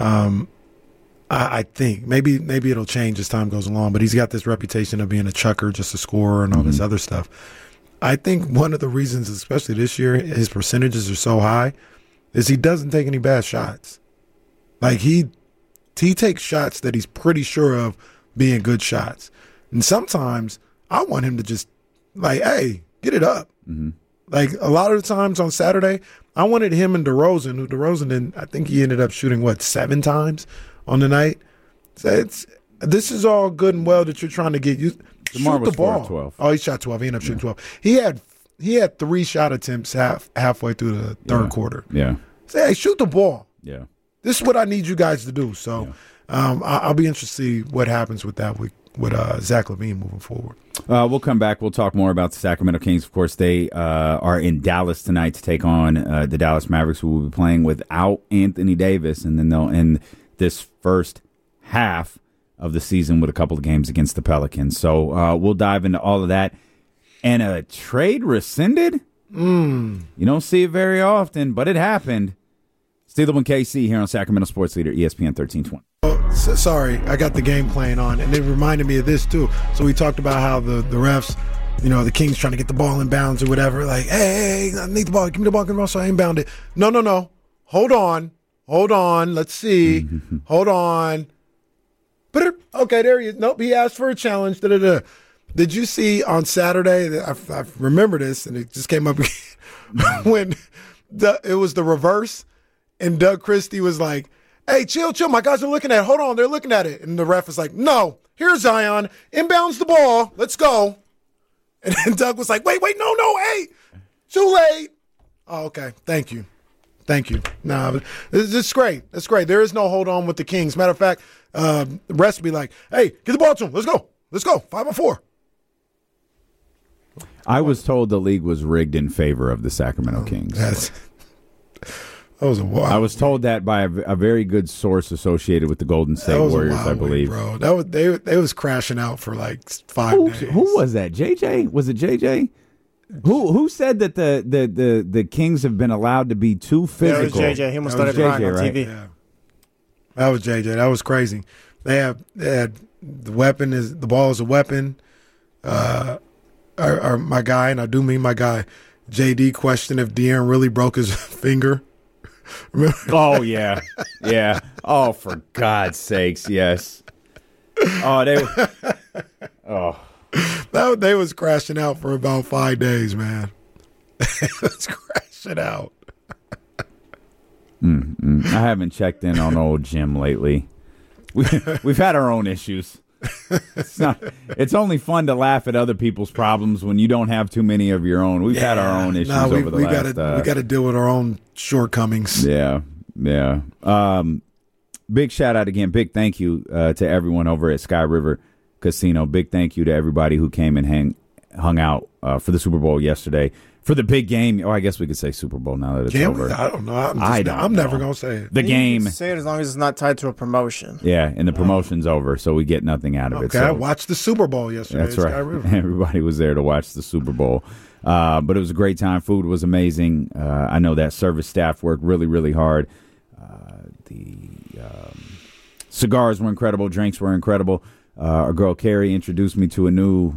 I think maybe it'll change as time goes along, but he's got this reputation of being a chucker, just a scorer and all this other stuff. I think one of the reasons, especially this year, his percentages are so high is he doesn't take any bad shots. He takes shots that he's pretty sure of being good shots. And sometimes I want him to just hey, get it up. Mm-hmm. A lot of the times on Saturday, I wanted him and DeRozan, I think he ended up shooting 7 times on the night. So this is all good and well that you're trying to get you shoot the ball. 12. Oh, he shot 12. He ended up shooting 12. He had 3 shot attempts halfway through the third quarter. Yeah. Say, hey, shoot the ball. Yeah. This is what I need you guys to do. So I'll be interested to see what happens with that Zach LaVine moving forward. We'll come back. We'll talk more about the Sacramento Kings. Of course, they are in Dallas tonight to take on the Dallas Mavericks, who will be playing without Anthony Davis, and then they'll end this first half of the season with a couple of games against the Pelicans. So we'll dive into all of that. And a trade rescinded? You don't see it very often, but it happened. Steelable and KC here on Sacramento Sports Leader, ESPN 1320. Sorry, I got the game playing on, and it reminded me of this too. So we talked about how the refs, the Kings trying to get the ball in bounds or whatever. Like, hey, I need the ball. Give me the ball, so I inbound it. No. Hold on. Let's see. Hold on. Okay, there he is. Nope, he asked for a challenge. Did you see on Saturday? I remember this, and it just came up again when it was the reverse, and Doug Christie was like, hey, chill, my guys are looking at it. Hold on, they're looking at it. And the ref is like, no, here's Zion. Inbounds the ball. Let's go. And then Doug was like, wait, no, hey, too late. Oh, okay, thank you. Nah, it's great. It's great. There is no hold on with the Kings. Matter of fact, the rest will be like, hey, get the ball to him. Let's go. 5-on-4. I was told the league was rigged in favor of the Sacramento Kings. That was a wild. I was told that by a very good source associated with the Golden State Warriors, I believe. Bro, they was crashing out for like 5 days. Who was that? JJ? Was it JJ? Who said that the Kings have been allowed to be too physical? That was JJ. He almost started crying on TV. Yeah. That was JJ. That was crazy. They had the weapon the ball is a weapon. My guy, and I do mean my guy, JD questioned if De'Aaron really broke his finger. Oh, yeah. Yeah. Oh, for God's sakes, yes. Oh, they was crashing out for about 5 days, man. They was crashing out. I haven't checked in on old Jim lately. We've had our own issues. It's only fun to laugh at other people's problems when you don't have too many of your own. We've had our own issues over the last. We got to deal with our own shortcomings. Yeah. Big shout out again. Big thank you to everyone over at Sky River Casino. Big thank you to everybody who came and hung out for the Super Bowl yesterday. For the big game, I guess we could say Super Bowl now that it's over. I don't know. I'm never going to say it. The game. You can say it as long as it's not tied to a promotion. Yeah, and the promotion's over, so we get nothing out of it. Okay, so, I watched the Super Bowl yesterday. That's right. Everybody was there to watch the Super Bowl. But it was a great time. Food was amazing. I know that service staff worked really, really hard. The cigars were incredible. Drinks were incredible. Our girl Carrie introduced me to a new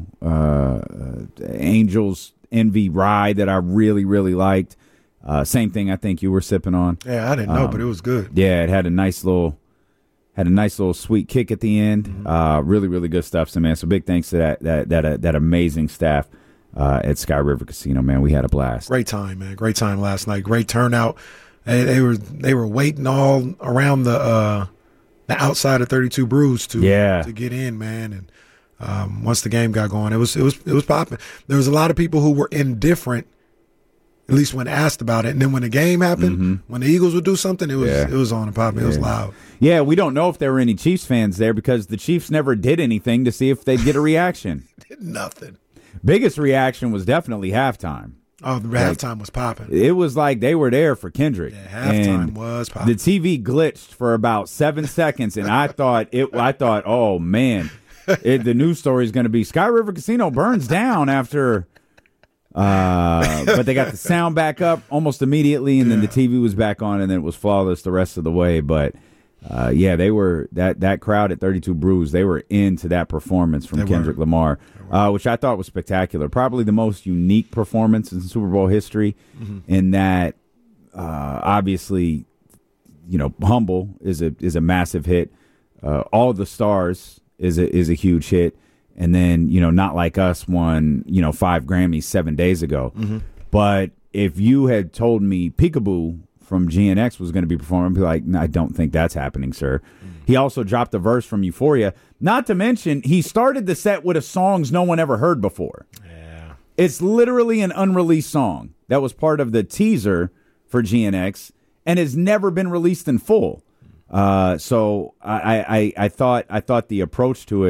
Angels Envy rye that I really, really liked. Same thing I think you were sipping on. Yeah, I didn't know, but it was good. Yeah, it had a nice little sweet kick at the end. Mm-hmm. Really, really good stuff. So, man, so big thanks to that amazing staff at Sky River Casino. Man, we had a blast. Great time, man. Great time last night. Great turnout. They were waiting all around the outside of 32 Brews to get in, man. And once the game got going, it was popping. There was a lot of people who were indifferent, at least when asked about it. And then when the game happened, when the Eagles would do something, it was on and popping. It was loud. Yeah, we don't know if there were any Chiefs fans there because the Chiefs never did anything to see if they'd get a reaction. Did nothing. Biggest reaction was definitely halftime. Oh, the halftime was popping. It was like they were there for Kendrick. Yeah, halftime was popping. The TV glitched for about 7 seconds, and I thought, oh man, the news story is going to be Sky River Casino burns down after. But they got the sound back up almost immediately, and then the TV was back on, and then it was flawless the rest of the way. But they were that crowd at 32 Brews. They were into that performance from Kendrick Lamar, which I thought was spectacular. Probably the most unique performance in Super Bowl history. In that, obviously, Humble is a massive hit. All the Stars is a huge hit. And then, Not Like Us won, 5 Grammys 7 days ago. But if you had told me Peekaboo from GNX was going to be performing, I'd be like, no, I don't think that's happening, sir. He also dropped a verse from Euphoria. Not to mention, he started the set with songs no one ever heard before. Yeah. It's literally an unreleased song that was part of the teaser for GNX and has never been released in full. So I thought the approach to it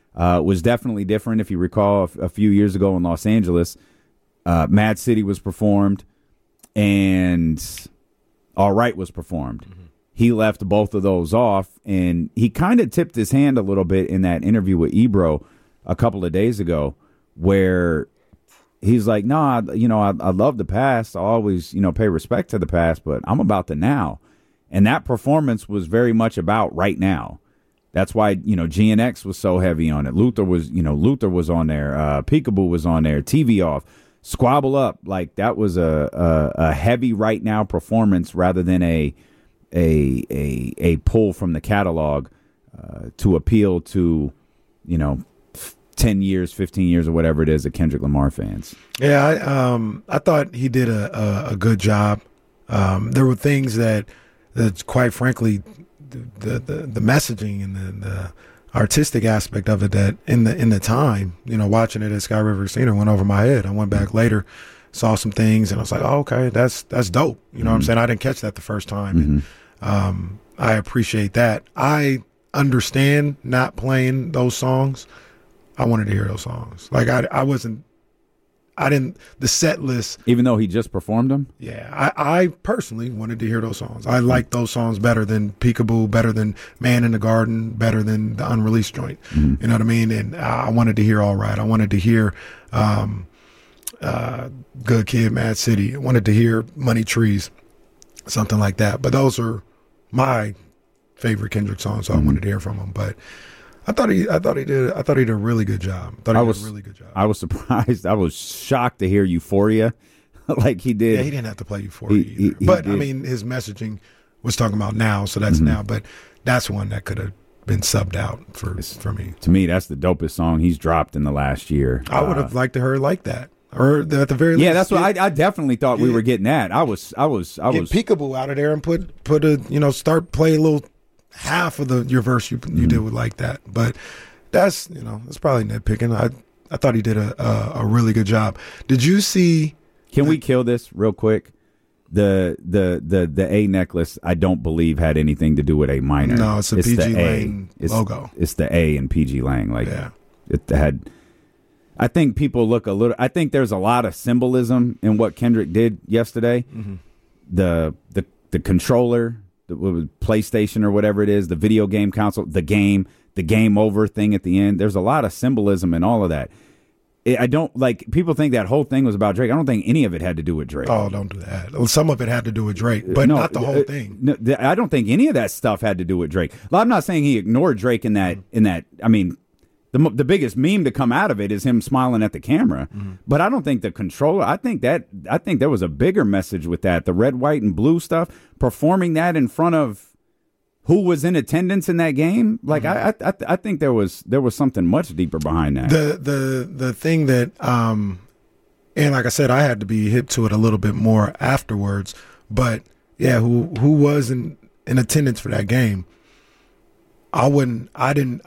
was definitely different. If you recall, a few years ago in Los Angeles, Mad City was performed and All Right was performed. Mm-hmm. He left both of those off, and he kind of tipped his hand a little bit in that interview with Ebro a couple of days ago, where he's like, no, I love the past. I always, pay respect to the past, but I'm about the now. And that performance was very much about right now. That's why, GNX was so heavy on it. Luther was on there. Peekaboo was on there. TV Off. Squabble Up. Like, that was a heavy right now performance rather than a pull from the catalog to appeal to, 10 years, 15 years, or whatever it is of Kendrick Lamar fans. Yeah, I thought he did a good job. There were things that quite frankly, the messaging and the artistic aspect of it that in the time, watching it at Sky River Casino went over my head. I went back later, saw some things, and I was like, oh, okay, that's dope. You know what I'm saying? I didn't catch that the first time. And, I appreciate that. I understand not playing those songs. I wanted to hear those songs. Like the set list. Even though he just performed them? Yeah, I personally wanted to hear those songs. I like those songs better than Peekaboo, better than Man in the Garden, better than the unreleased joint. You know what I mean? And I wanted to hear All Right. I wanted to hear Good Kid, Mad City. I wanted to hear Money Trees, something like that. But those are my favorite Kendrick songs, so I wanted to hear from him. But I thought he did a really good job. I was surprised. I was shocked to hear Euphoria like he did. Yeah, he didn't have to play Euphoria either. But I mean, his messaging was talking about now, so that's now. But that's one that could have been subbed out for me. To me, that's the dopest song he's dropped in the last year. I would have liked to hear like that. Or at the very least, that's what I definitely thought we were getting at. I was get Peekaboo out of there and put a start play a little half of your verse you did with like that. But that's that's probably nitpicking. I thought he did a really good job. Did you see? Can we kill this real quick? The A necklace I don't believe had anything to do with A minor. No, it's PG Lang logo. It's the A in PG Lang. It had. I think people look a little. I think there's a lot of symbolism in what Kendrick did yesterday. The controller, the PlayStation or whatever it is, the video game console, the game over thing at the end. There's a lot of symbolism in all of that. I don't like people think that whole thing was about Drake. I don't think any of it had to do with Drake. Oh, don't do that. Well, some of it had to do with Drake, but not the whole thing. No, I don't think any of that stuff had to do with Drake. Well, I'm not saying he ignored Drake in that. I mean. The biggest meme to come out of it is him smiling at the camera, but I don't think the controller. I think there was a bigger message with that. The red, white, and blue stuff, performing that in front of who was in attendance in that game. Like I think there was something much deeper behind that. The thing that and like I said, I had to be hip to it a little bit more afterwards. But yeah, who was in attendance for that game? I didn't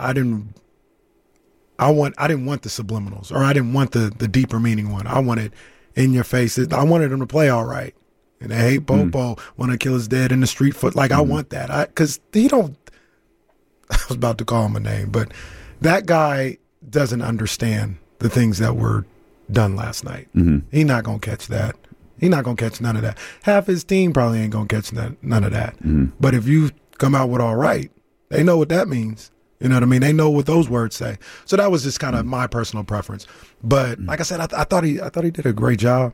want the subliminals, or I didn't want the deeper meaning one. I wanted in your face. I wanted him to play All Right. And they hate Popo, want to kill his dad in the street foot. Like, I want that. Because he don't, I was about to call him a name, but that guy doesn't understand the things that were done last night. He's not going to catch that. He's not going to catch none of that. Half his team probably ain't going to catch none of that. But if you come out with All Right, they know what that means. You know what I mean? They know what those words say. So that was just kind of my personal preference. But like I said, I thought he did a great job.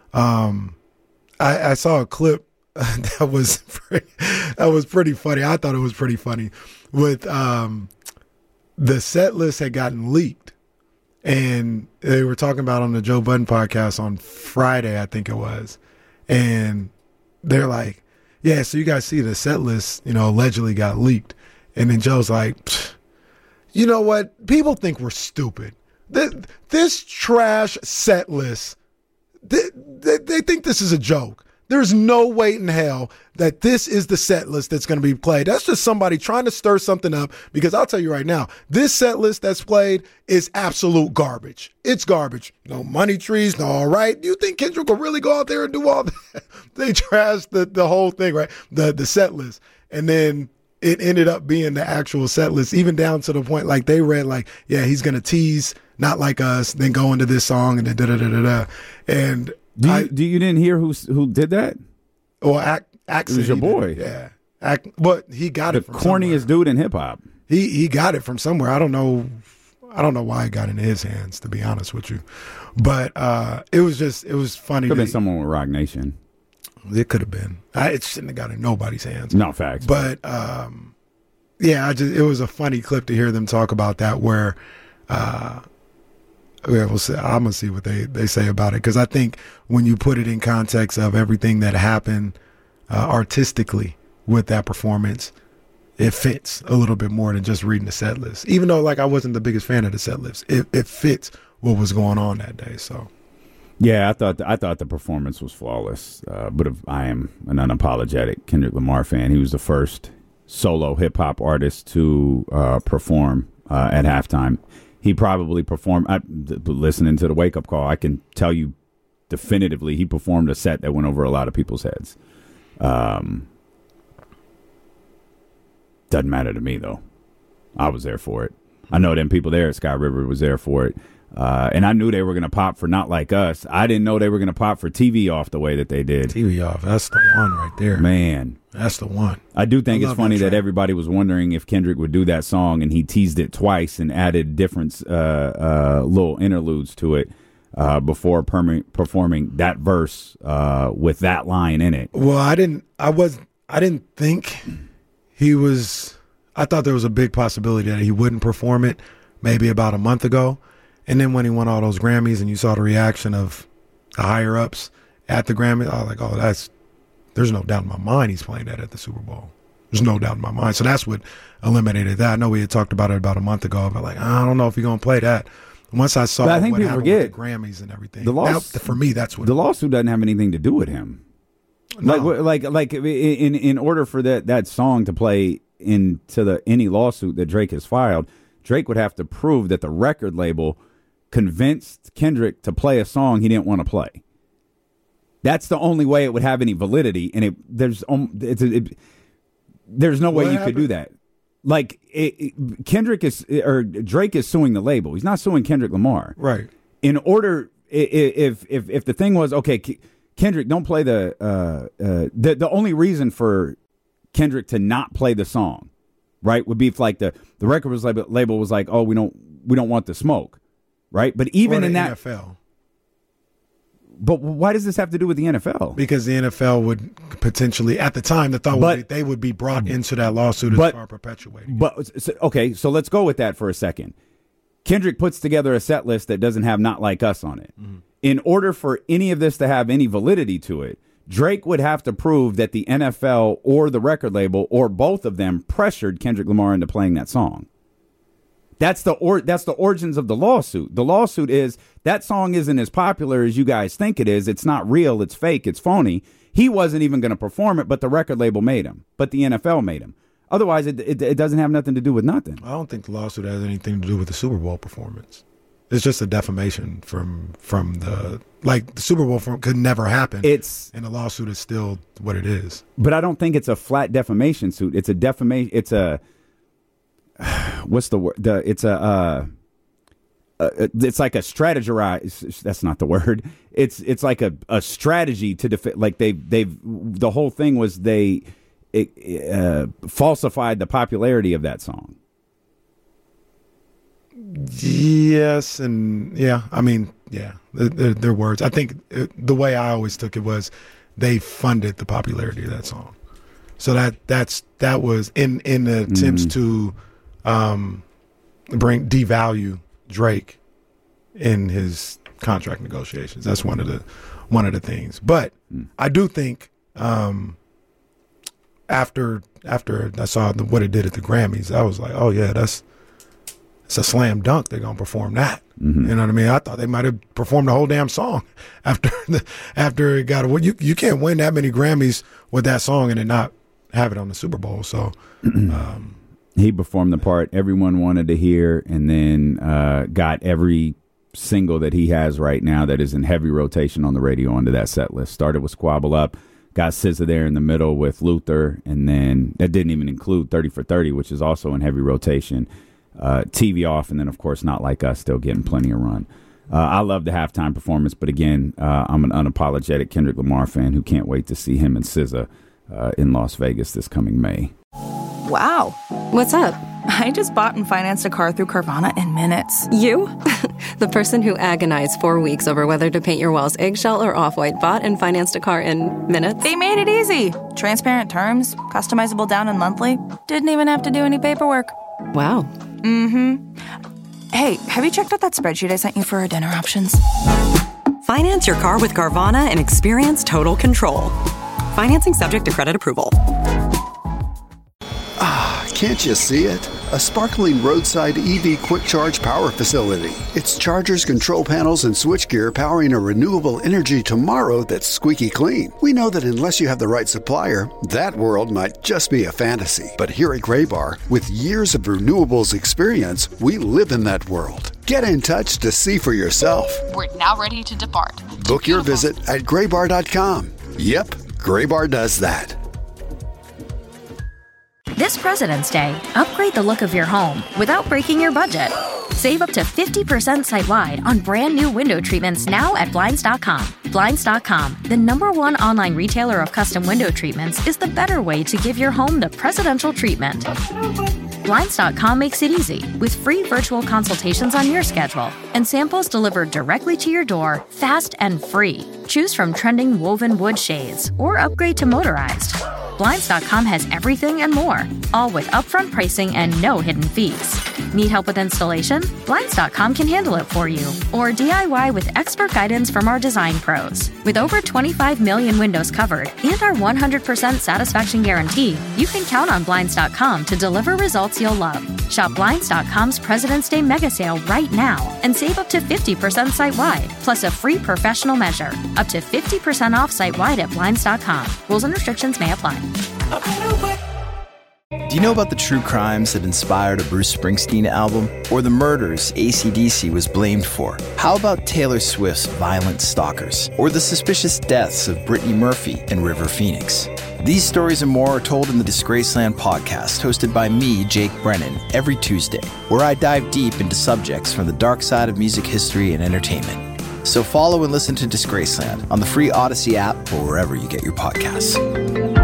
I saw a clip that was pretty funny. I thought it was pretty funny. With the set list had gotten leaked, and they were talking about on the Joe Budden podcast on Friday, I think it was, and they're like, "Yeah, so you guys see the set list, allegedly got leaked," and then Joe's like, "You know what? People think we're stupid. This trash set list." They think this is a joke. There's no way in hell that this is the set list that's going to be played. That's just somebody trying to stir something up, because I'll tell you right now, this set list that's played is absolute garbage. It's garbage. No Money Trees, no All Right. You think Kendrick will really go out there and do all that? They trashed the whole thing, right? The set list. And then it ended up being the actual set list, even down to the point like they read like, yeah, he's gonna tease Not Like Us, then go into this song and then da-da-da-da-da. And you didn't hear who did that? Well, Accent, it was your boy. Yeah. But he got it from corniest somewhere. dude in hip hop. He got it from somewhere. I don't know why it got into his hands, to be honest with you. But it was funny. Could have been someone with Rock Nation. It could have been. It shouldn't have got in nobody's hands. No, facts. But yeah, it was a funny clip to hear them talk about that where we'll see. I'm gonna see what they say about it, because I think when you put it in context of everything that happened artistically with that performance, it fits a little bit more than just reading the set list. Even though like I wasn't the biggest fan of the set list, it fits what was going on that day. So yeah, I thought the performance was flawless. But I am an unapologetic Kendrick Lamar fan. He was the first solo hip hop artist to perform at halftime. He probably performed. Listening to the Wake Up Call, I can tell you definitively he performed a set that went over a lot of people's heads. Doesn't matter to me though. I was there for it. I know them people there at Sky River was there for it. And I knew they were going to pop for Not Like Us. I didn't know they were going to pop for TV Off the way that they did. TV Off, that's the one right there. Man. That's the one. I do think it's funny that everybody was wondering if Kendrick would do that song, and he teased it twice and added different little interludes to it before performing that verse with that line in it. Well, I didn't think he was. I thought there was a big possibility that he wouldn't perform it maybe about a month ago. And then when he won all those Grammys and you saw the reaction of the higher ups at the Grammys, I was like, oh, there's no doubt in my mind he's playing that at the Super Bowl. There's no doubt in my mind. So that's what eliminated that. I know we had talked about it about a month ago, but like, I don't know if he's going to play that. Once I saw what happened with the Grammys and everything, for me, that's what the lawsuit doesn't have anything to do with him. No. Like in order for that song to play into any lawsuit that Drake has filed, Drake would have to prove that the record label convinced Kendrick to play a song he didn't want to play. That's the only way it would have any validity, and there's no way you could do that. Like Drake is suing the label. He's not suing Kendrick Lamar. Right. In order, if the thing was okay, Kendrick, don't play the only reason for Kendrick to not play the song, right, would be if like the record label was like, oh, we don't want the smoke, right? But even in that NFL. But why does this have to do with the NFL? Because the NFL would potentially, at the time, the thought they would be brought into that lawsuit as far perpetuating. So let's go with that for a second. Kendrick puts together a set list that doesn't have Not Like Us on it. Mm-hmm. In order for any of this to have any validity to it, Drake would have to prove that the NFL or the record label or both of them pressured Kendrick Lamar into playing that song. That's the origins of the lawsuit. The lawsuit is that song isn't as popular as you guys think it is. It's not real. It's fake. It's phony. He wasn't even going to perform it, but the record label made him. But the NFL made him. Otherwise, it doesn't have nothing to do with nothing. I don't think the lawsuit has anything to do with the Super Bowl performance. It's just a defamation from the Super Bowl could never happen. And the lawsuit is still what it is. But I don't think it's a flat defamation suit. It's a defamation. It's a what's the word? It's like a strategize. That's not the word. It's like a strategy to defend. Like the whole thing was they falsified the popularity of that song. Yes, and yeah. I mean, yeah, they're words. I think the way I always took it was they funded the popularity of that song. So that was in the attempts to devalue Drake in his contract negotiations. That's one of the things. But I do think after I saw what it did at the Grammys, I was like, oh yeah, it's a slam dunk. They're gonna perform that. Mm-hmm. You know what I mean? I thought they might have performed the whole damn song after it got away. You can't win that many Grammys with that song and then not have it on the Super Bowl. So he performed the part everyone wanted to hear, and then got every single that he has right now that is in heavy rotation on the radio onto that set list. Started with Squabble Up, got SZA there in the middle with Luther, and then that didn't even include 30 for 30, which is also in heavy rotation. TV Off, and then, of course, Not Like Us, still getting plenty of run. I love the halftime performance, but again, I'm an unapologetic Kendrick Lamar fan who can't wait to see him and SZA in Las Vegas this coming May. Wow. What's up? I just bought and financed a car through Carvana in minutes. You? The person who agonized 4 weeks over whether to paint your walls eggshell or off-white bought and financed a car in minutes? They made it easy. Transparent terms, customizable down and monthly. Didn't even have to do any paperwork. Wow. Mm-hmm. Hey, have you checked out that spreadsheet I sent you for our dinner options? Finance your car with Carvana and experience total control. Financing subject to credit approval. Can't you see it? A sparkling roadside EV quick charge power facility. It's chargers, control panels, and switchgear powering a renewable energy tomorrow that's squeaky clean. We know that unless you have the right supplier, that world might just be a fantasy. But here at Graybar, with years of renewables experience, we live in that world. Get in touch to see for yourself. We're now ready to depart. Book your visit at graybar.com. Yep, Graybar does that. This President's Day, upgrade the look of your home without breaking your budget. Save up to 50% site-wide on brand new window treatments now at Blinds.com. Blinds.com, the #1 online retailer of custom window treatments, is the better way to give your home the presidential treatment. Blinds.com makes it easy with free virtual consultations on your schedule and samples delivered directly to your door, fast and free. Choose from trending woven wood shades or upgrade to motorized. Blinds.com has everything and more, all with upfront pricing and no hidden fees. Need help with installation? Blinds.com can handle it for you. Or DIY with expert guidance from our design pros. With over 25 million windows covered and our 100% satisfaction guarantee, you can count on Blinds.com to deliver results you'll love. Shop Blinds.com's President's Day mega sale right now and save up to 50% site-wide, plus a free professional measure. Up to 50% off site-wide at Blinds.com. Rules and restrictions may apply. Do you know about the true crimes that inspired a Bruce Springsteen album? Or the murders AC/DC was blamed for? How about Taylor Swift's Violent Stalkers? Or the suspicious deaths of Brittany Murphy and River Phoenix? These stories and more are told in the Disgraceland podcast, hosted by me, Jake Brennan, every Tuesday, where I dive deep into subjects from the dark side of music history and entertainment. So follow and listen to Disgraceland on the free Odyssey app or wherever you get your podcasts.